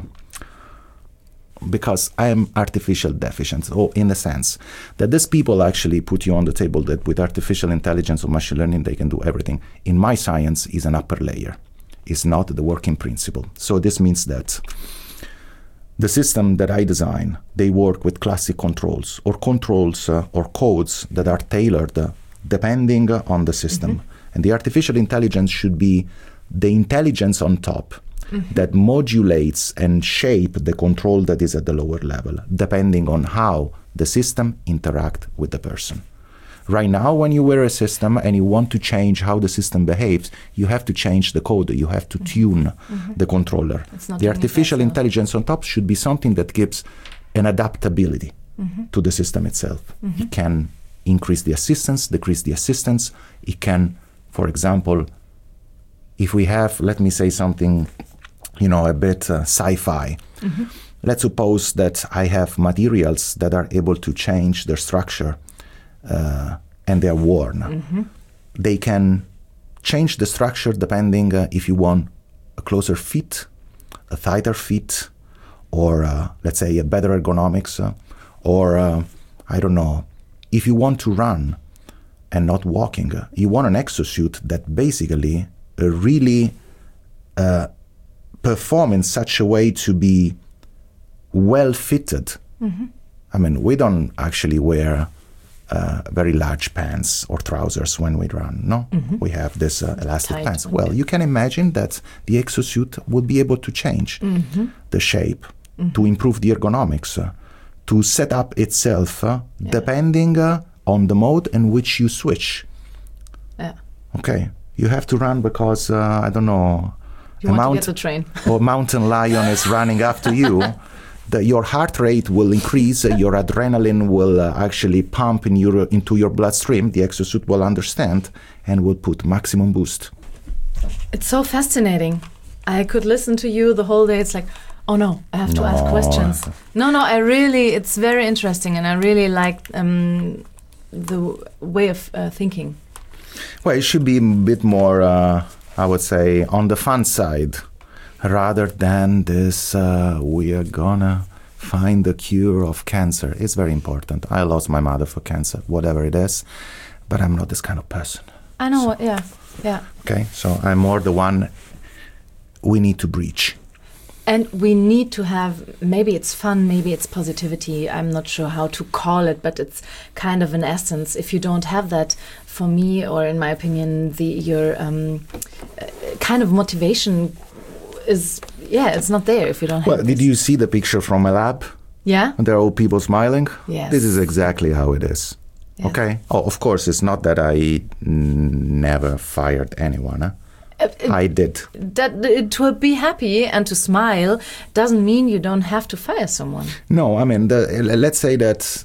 because I am artificial deficient, or in the sense that these people actually put you on the table that with artificial intelligence or machine learning, they can do everything. In my science is an upper layer. It's not the working principle. So this means that the system that I design, they work with classic controls or codes that are tailored depending on the system. Mm-hmm. And the artificial intelligence should be the intelligence on top, mm-hmm. that modulates and shape the control that is at the lower level, depending on how the system interacts with the person. Right now, when you wear a system and you want to change how the system behaves, you have to change the code. You have to tune mm-hmm. the controller. The artificial intelligence on top should be something that gives an adaptability mm-hmm. to the system itself. Mm-hmm. It can increase the assistance, decrease the assistance. It can, for example, if we have, let me say something, a bit sci-fi. Mm-hmm. Let's suppose that I have materials that are able to change their structure and they're worn. Mm-hmm. They can change the structure depending if you want a closer fit, a tighter fit, or let's say a better ergonomics, or I don't know, if you want to run and not walking, you want an exosuit that basically really perform in such a way to be well fitted. Mm-hmm. I mean, we don't actually wear very large pants or trousers when we run, no? Mm-hmm. We have this elastic tight pants. Well, you can imagine that the exosuit would be able to change the shape, to improve the ergonomics, to set up itself depending on the mode in which you switch. Yeah. Okay, you have to run because, I don't know, you want to get the train. or mountain lion is running after you. Your heart rate will increase, your adrenaline will actually pump into your bloodstream, the exosuit will understand and will put maximum boost. It's so fascinating. I could listen to you the whole day. It's like, oh no, I have to ask questions. No, it's very interesting, and I really like the way of thinking. Well, it should be a bit more, I would say, on the fun side. Rather than this, we are gonna find the cure of cancer. It's very important. I lost my mother for cancer, whatever it is, but I'm not this kind of person. I know, yeah. Okay, so I'm more the one we need to breach. And we need to have, maybe it's fun, maybe it's positivity, I'm not sure how to call it, but it's kind of an essence. If you don't have that, for me, or in my opinion, your kind of motivation it's not there if you don't have Well, did you see the picture from my lab? Yeah. There are all people smiling? Yes. This is exactly how it is. Yes. Okay? Oh, of course, it's not that I never fired anyone. I did. That to be happy and to smile doesn't mean you don't have to fire someone. No, I mean, let's say that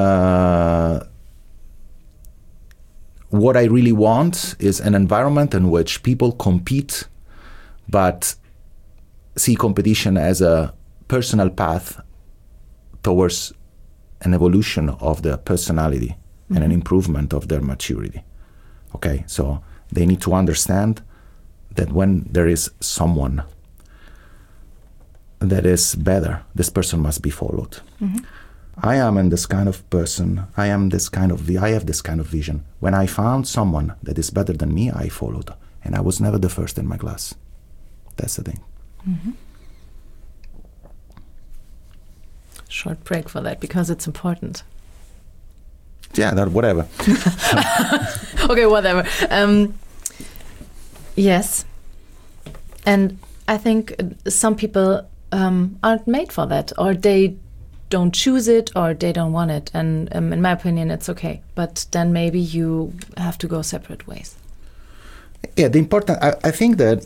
what I really want is an environment in which people compete, but see competition as a personal path towards an evolution of their personality and an improvement of their maturity. Okay, so they need to understand that when there is someone that is better, this person must be followed. Mm-hmm. I am this kind of person. I have this kind of vision. When I found someone that is better than me, I followed, and I was never the first in my class. That's the thing. Mm-hmm. Short break for that because it's important. Yeah, that whatever. Okay, whatever. Yes, and I think some people aren't made for that, or they don't choose it, or they don't want it. And in my opinion, it's okay. But then maybe you have to go separate ways. Yeah, the important. I think that.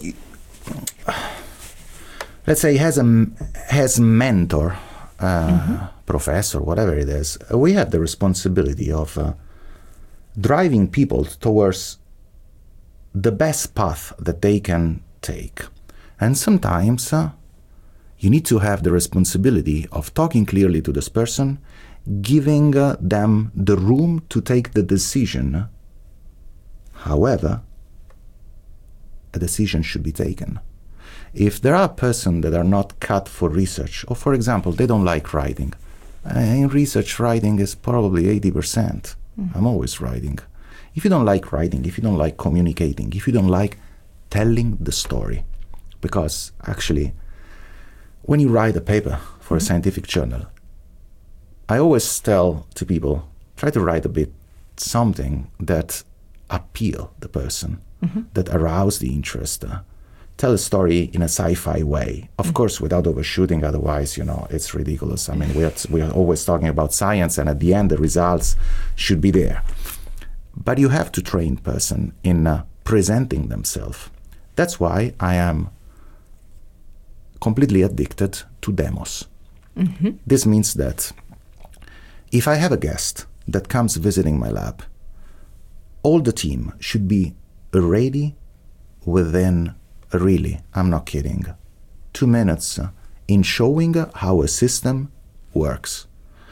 Let's say has mentor, professor, whatever it is. We have the responsibility of driving people towards the best path that they can take. And sometimes you need to have the responsibility of talking clearly to this person, giving them the room to take the decision. However, a decision should be taken. If there are persons that are not cut for research, or for example, they don't like writing, in research, writing is probably 80%. I'm always writing. If you don't like writing, if you don't like communicating, if you don't like telling the story, because actually, when you write a paper for a scientific journal, I always tell to people, try to write a bit something that appeal the person, that arouse the interest, tell a story in a sci-fi way. Of course, without overshooting, otherwise, it's ridiculous. I mean, we are always talking about science, and at the end, the results should be there. But you have to train person in presenting themselves. That's why I am completely addicted to demos. This means that if I have a guest that comes visiting my lab, all the team should be ready within, really, I'm not kidding, 2 minutes in showing how a system works.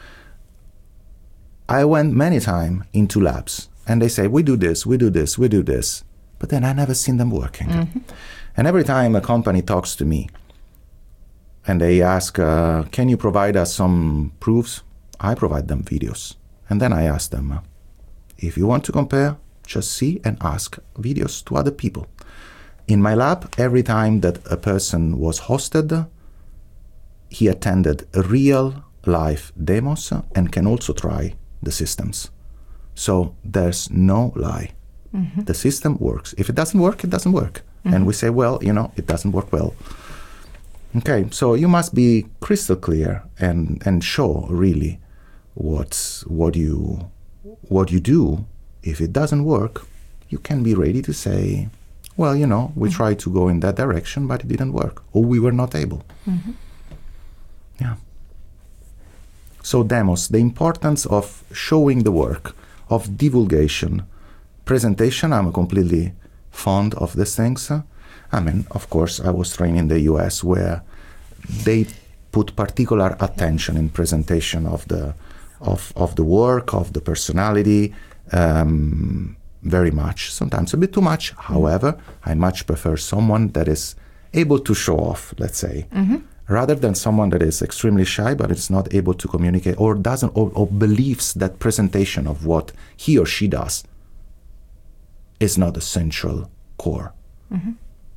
I went many times into labs and they say, we do this, we do this, we do this. But then I never seen them working. Mm-hmm. And every time a company talks to me and they ask, can you provide us some proofs? I provide them videos. And then I ask them, if you want to compare, just see and ask videos to other people. In my lab, every time that a person was hosted, he attended real live demos and can also try the systems. So there's no lie. Mm-hmm. The system works. If it doesn't work, it doesn't work. Mm-hmm. And we say, well, it doesn't work well. Okay, so you must be crystal clear and show really what you do. If it doesn't work, you can be ready to say, well, we tried to go in that direction, but it didn't work, or we were not able. Mm-hmm. Yeah. So demos, the importance of showing the work, of divulgation, presentation, I'm completely fond of these things. Of course, I was trained in the US where they put particular attention in presentation of the work, of the personality, very much, sometimes a bit too much. However, I much prefer someone that is able to show off, let's say, rather than someone that is extremely shy but is not able to communicate or doesn't or believes that presentation of what he or she does is not a central core. Mm-hmm.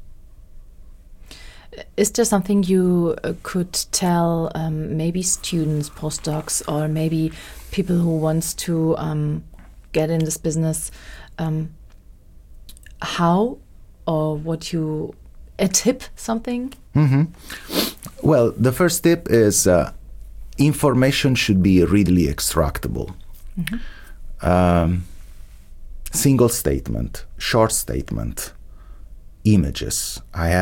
Is there something you could tell maybe students, postdocs, or maybe people who wants to get in this business, how or a tip, something? Mm-hmm. Well, the first tip is information should be readily extractable. Mm-hmm. Single statement, short statement, images.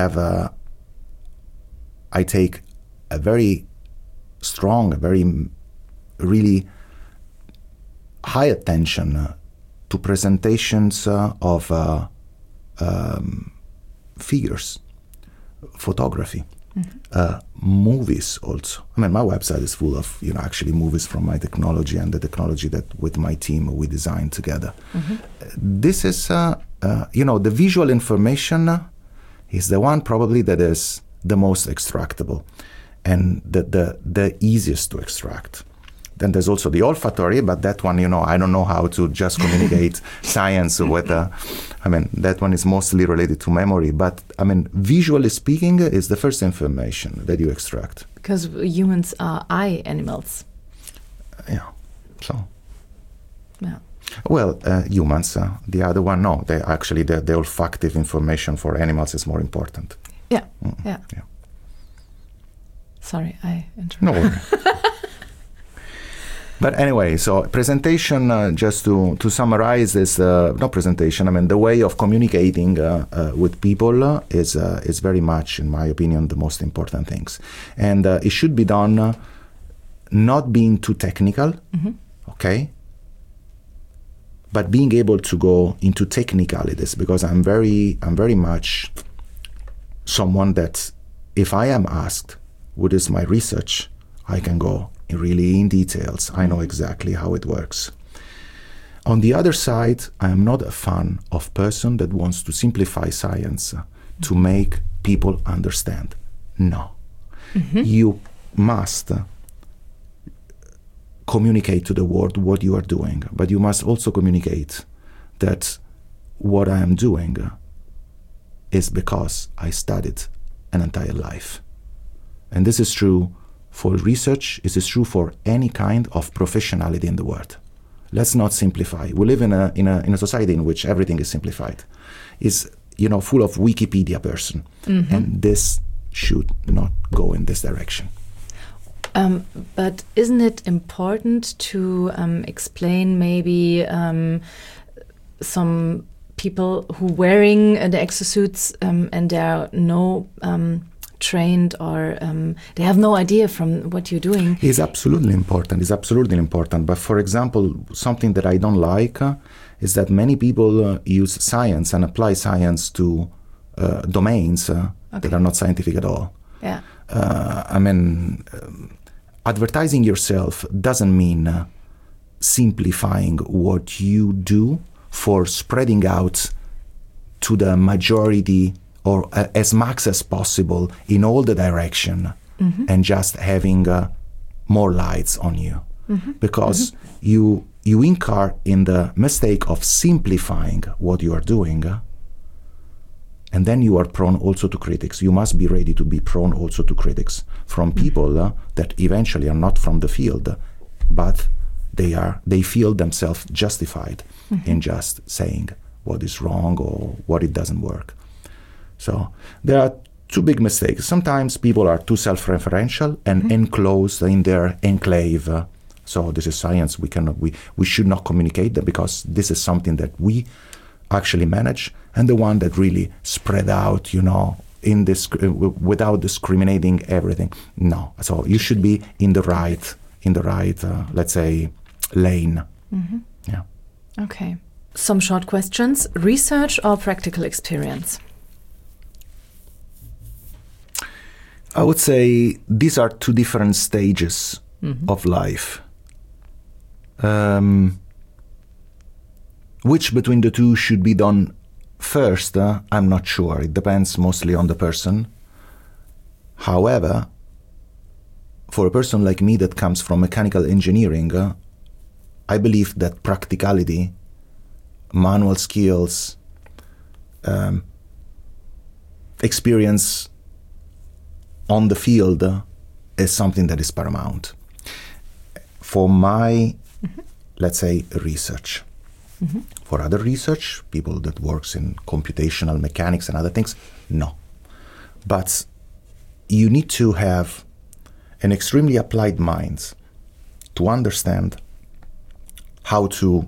I take a very strong, really high attention to presentations of figures, photography, movies also. My website is full of, actually movies from my technology and the technology that with my team we designed together. Mm-hmm. This is, the visual information is the one probably that is the most extractable and the easiest to extract. Then there's also the olfactory, but that one, I don't know how to just communicate science with, that one is mostly related to memory. But, visually speaking is the first information that you extract. Because humans are eye animals. Yeah, so. Yeah. Well, humans, the other one, no. The olfactive information for animals is more important. Yeah, yeah. Sorry, I interrupted. No worry. But anyway, so presentation, just to summarize, is not presentation. The way of communicating with people is very much, in my opinion, the most important things. And it should be done not being too technical, okay? But being able to go into technicalities, because I'm very much someone that if I am asked what is my research, I can go really in details. I know exactly how it works. On the other side, I am not a fan of person that wants to simplify science to make people understand. No. Mm-hmm. You must communicate to the world what you are doing, but you must also communicate that what I am doing is because I studied an entire life. And this is true for research, this is true for any kind of professionality in the world. Let's not simplify. We live in a society in which everything is simplified. It's full of Wikipedia person. Mm-hmm. And this should not go in this direction. But isn't it important to explain maybe some people who wearing the exosuits and there are no trained or they have no idea from what you're doing. It's absolutely important. It's absolutely important. But for example, something that I don't like is that many people use science and apply science to domains that are not scientific at all. Yeah. Advertising yourself doesn't mean simplifying what you do for spreading out to the majority or as much as possible in all the direction and just having more lights on you. Because you incur in the mistake of simplifying what you are doing, and then you are prone also to critics. You must be ready to be prone also to critics from people that eventually are not from the field, but they feel themselves justified in just saying what is wrong or what it doesn't work. So there are two big mistakes. Sometimes people are too self-referential and enclosed in their enclave. So this is science. We should not communicate that because this is something that we actually manage, and the one that really spread out, in this without discriminating everything. No. So you should be in the right, let's say, lane. Yeah. Okay. Some short questions. Research or practical experience? I would say these are two different stages of life. Which between the two should be done first, I'm not sure. It depends mostly on the person. However, for a person like me that comes from mechanical engineering, I believe that practicality, manual skills, experience on the field is something that is paramount. For my, let's say, research. For other research, people that works in computational mechanics and other things, no. But you need to have an extremely applied mind to understand how to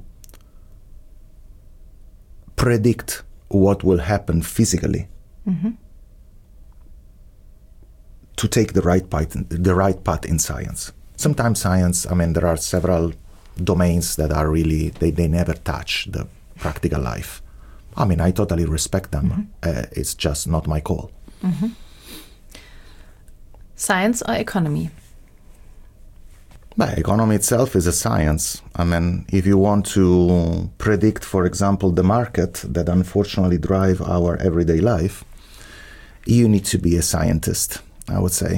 predict what will happen physically to take the right path in science. Sometimes science, there are several domains that are really, they never touch the practical life. I totally respect them. It's just not my call. Science or economy? Economy itself is a science. If you want to predict, for example, the market that unfortunately drive our everyday life, you need to be a scientist, I would say.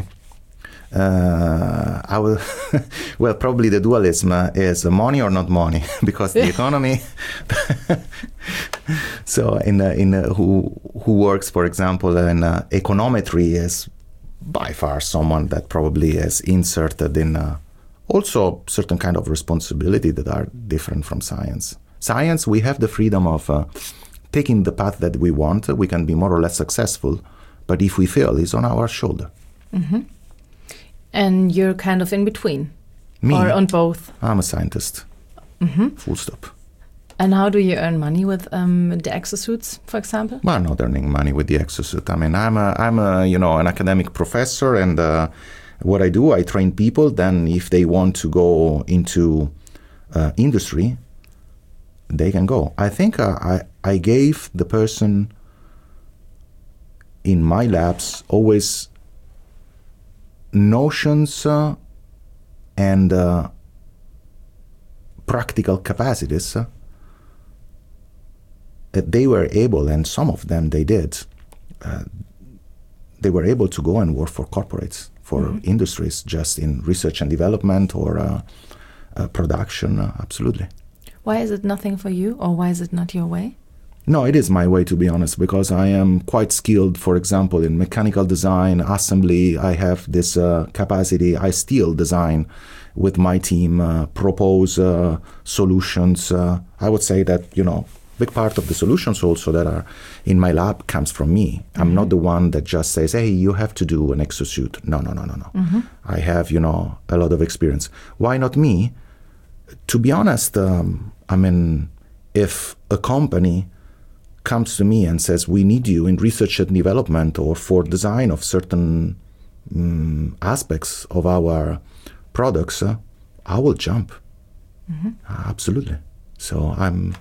Probably the dualism is money or not money, because the economy. So, who works, for example, in econometry is by far someone that probably is inserted in also certain kind of responsibility that are different from science. Science, we have the freedom of taking the path that we want. We can be more or less successful, but if we fail, it's on our shoulder. And you're kind of in between? Me? Or on both? I'm a scientist. Full stop. And how do you earn money with the exosuits, for example? Well, I'm not earning money with the exosuit. I'm an academic professor, and what I do, I train people. Then if they want to go into industry, they can go. I think I gave the person in my labs always notions and practical capacities that they were able, and some of them they did, they were able to go and work for corporates, for industries, just in research and development or production, absolutely. Why is it nothing for you, or why is it not your way? No, it is my way, to be honest, because I am quite skilled, for example, in mechanical design, assembly. I have this capacity. I still design with my team, propose solutions. I would say that, big part of the solutions also that are in my lab comes from me. I'm not the one that just says, hey, you have to do an exosuit. No. I have, a lot of experience. Why not me? To be honest, if a company comes to me and says, we need you in research and development or for design of certain aspects of our products, I will jump. Absolutely. So I'm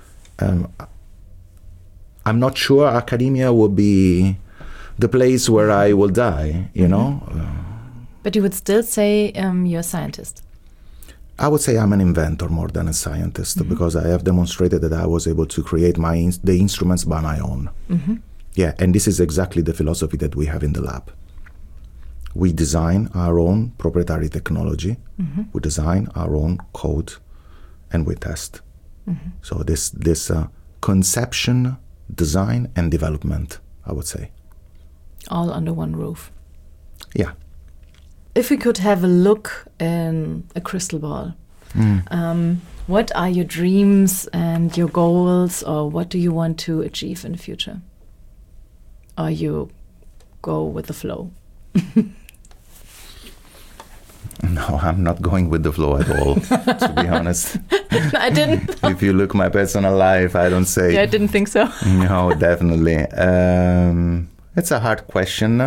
not sure academia will be the place where I will die, you know. But you would still say you're a scientist? I would say I'm an inventor more than a scientist, because I have demonstrated that I was able to create the instruments by my own. Yeah, and this is exactly the philosophy that we have in the lab. We design our own proprietary technology, we design our own code, and we test. So this conception, design, and development, I would say. All under one roof. Yeah. If we could have a look in a crystal ball, what are your dreams and your goals, or what do you want to achieve in the future? Or you go with the flow? No, I'm not going with the flow at all, to be honest. I didn't. If you look my personal life, I don't say... Yeah, I didn't think so. No, definitely. It's a hard question.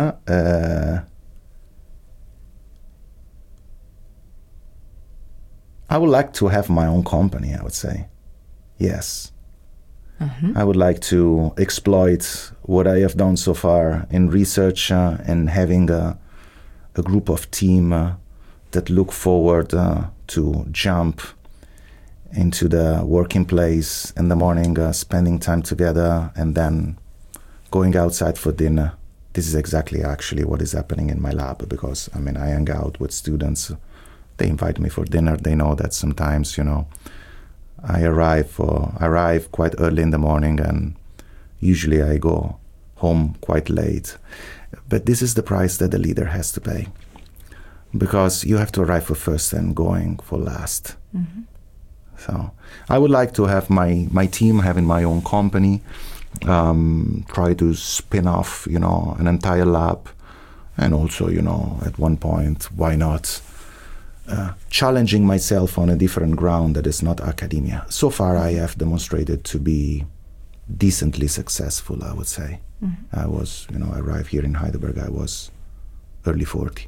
I would like to have my own company, I would say. Yes. I would like to exploit what I have done so far in research and having a group of team that look forward to jump into the working place in the morning, spending time together, and then going outside for dinner. This is exactly actually what is happening in my lab, because I hang out with students. They invite me for dinner. They know that sometimes, I arrive quite early in the morning, and usually I go home quite late. But this is the price that the leader has to pay, because you have to arrive for first and going for last. So I would like to have my team having my own company, try to spin off, an entire lab, and also, at one point, why not challenging myself on a different ground that is not academia. So far, I have demonstrated to be decently successful, I would say. I was, I arrived here in Heidelberg, I was early 40.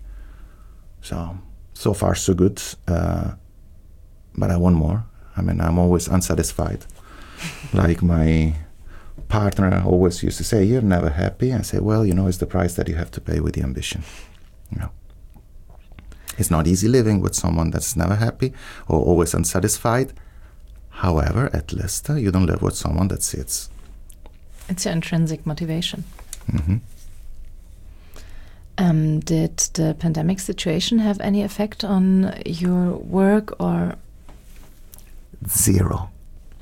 So far so good, but I want more. I'm always unsatisfied. Like my partner always used to say, you're never happy. I say, well, it's the price that you have to pay with the ambition. It's not easy living with someone that's never happy or always unsatisfied. However, at least you don't live with someone that sits. It's your intrinsic motivation. Did the pandemic situation have any effect on your work, or? Zero.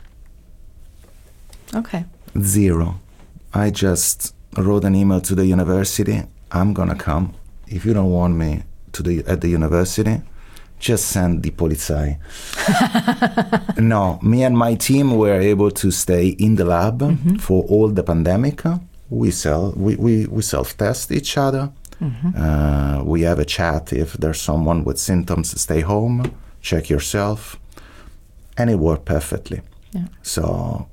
Okay. Zero. I just wrote an email to the university. I'm gonna come. If you don't want me at the university, just send the Polizei. No, me and my team were able to stay in the lab for all the pandemic. We self-test each other. We have a chat. If there's someone with symptoms, stay home, check yourself. And it worked perfectly. Yeah. So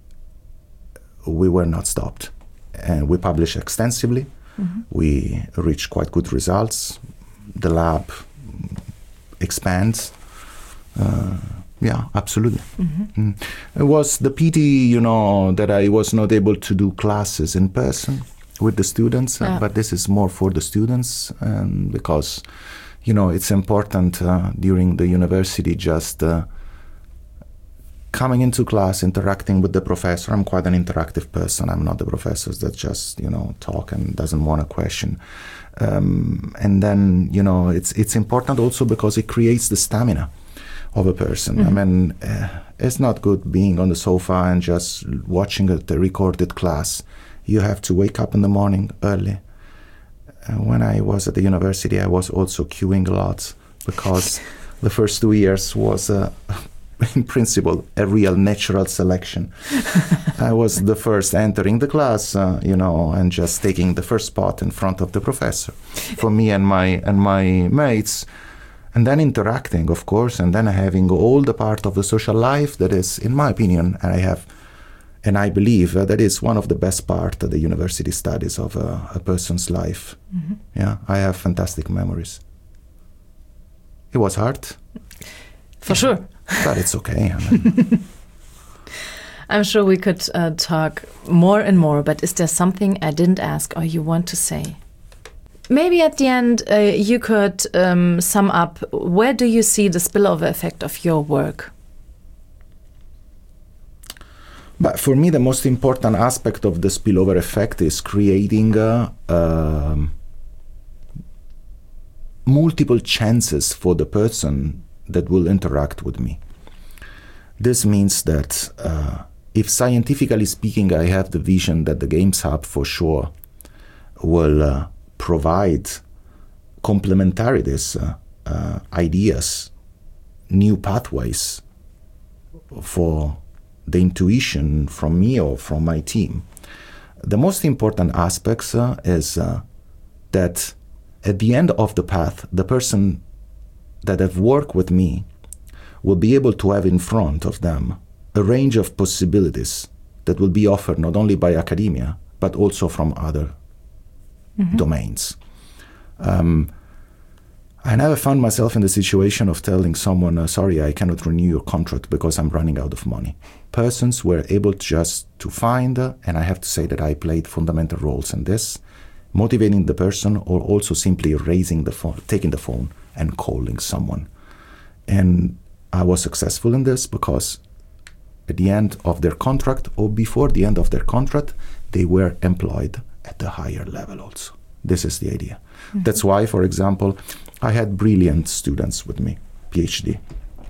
we were not stopped. And we published extensively. We reached quite good results. The lab expands. Yeah, absolutely. It was the pity, that I was not able to do classes in person with the students, but this is more for the students, and because, it's important during the university just coming into class, interacting with the professor. I'm quite an interactive person. I'm not the professors that just, talk and doesn't want a question. And then, it's important also because it creates the stamina of a person. It's not good being on the sofa and just watching the recorded class. You have to wake up in the morning early. When I was at the university, I was also queuing a lot, because the first 2 years was in principle, a real natural selection. I was the first entering the class, and just taking the first spot in front of the professor for me and my mates, and then interacting, of course, and then having all the part of the social life that is, in my opinion, and I have And I believe that is one of the best part of the university studies of a person's life. Mm-hmm. Yeah, I have fantastic memories. It was hard. For sure. But it's okay. I mean. I'm sure we could talk more and more, but is there something I didn't ask or you want to say? Maybe at the end you could sum up, where do you see the spillover effect of your work? But for me, the most important aspect of the spillover effect is creating multiple chances for the person that will interact with me. This means that if scientifically speaking, I have the vision that the Games Hub for sure will provide complementarities, ideas, new pathways for the intuition from me or from my team. The most important aspects is that at the end of the path, the person that have worked with me will be able to have in front of them a range of possibilities that will be offered not only by academia, but also from other domains. I never found myself in the situation of telling someone, sorry, I cannot renew your contract because I'm running out of money. Persons were able just to find, and I have to say that I played fundamental roles in this, motivating the person or also simply raising the phone, taking the phone and calling someone. And I was successful in this because at the end of their contract or before the end of their contract, they were employed at the higher level also. This is the idea. Mm-hmm. That's why, for example, I had brilliant students with me, PhD.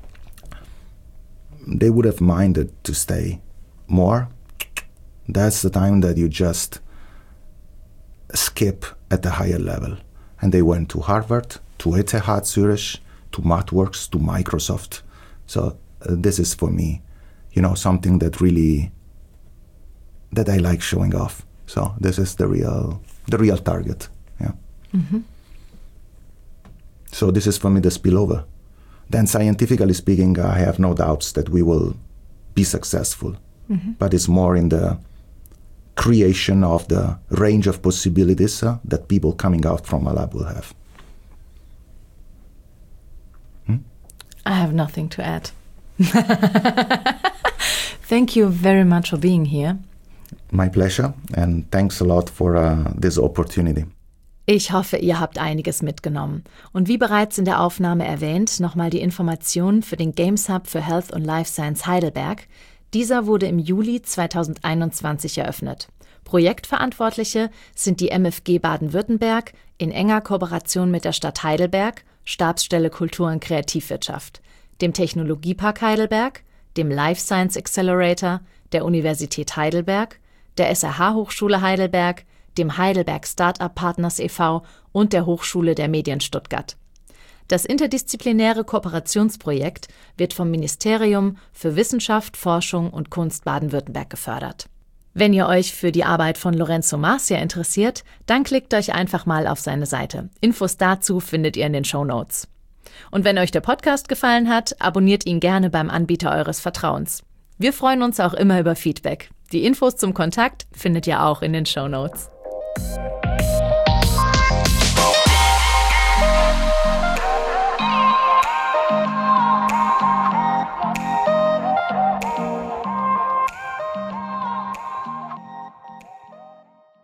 They would have minded to stay more. That's the time that you just skip at the higher level. And they went to Harvard, to ETH Zurich, to MathWorks, to Microsoft. So this is for me, something that really, that I like showing off. So this is the real target. Yeah. Mm-hmm. So this is for me the spillover. Then scientifically speaking, I have no doubts that we will be successful. Mm-hmm. But it's more in the creation of the range of possibilities that people coming out from a lab will have. I have nothing to add. Thank you very much for being here. My pleasure, and thanks a lot for this opportunity. Ich hoffe, ihr habt einiges mitgenommen. Und wie bereits in der Aufnahme erwähnt, nochmal die Informationen für den Games Hub für Health und Life Science Heidelberg. Dieser wurde im Juli 2021 eröffnet. Projektverantwortliche sind die MFG Baden-Württemberg in enger Kooperation mit der Stadt Heidelberg, Stabsstelle Kultur und Kreativwirtschaft, dem Technologiepark Heidelberg, dem Life Science Accelerator, der Universität Heidelberg, der SRH-Hochschule Heidelberg, dem Heidelberg Startup Partners e.V. und der Hochschule der Medien Stuttgart. Das interdisziplinäre Kooperationsprojekt wird vom Ministerium für Wissenschaft, Forschung und Kunst Baden-Württemberg gefördert. Wenn ihr euch für die Arbeit von Lorenzo Marcia interessiert, dann klickt euch einfach mal auf seine Seite. Infos dazu findet ihr in den Shownotes. Und wenn euch der Podcast gefallen hat, abonniert ihn gerne beim Anbieter eures Vertrauens. Wir freuen uns auch immer über Feedback. Die Infos zum Kontakt findet ihr auch in den Shownotes.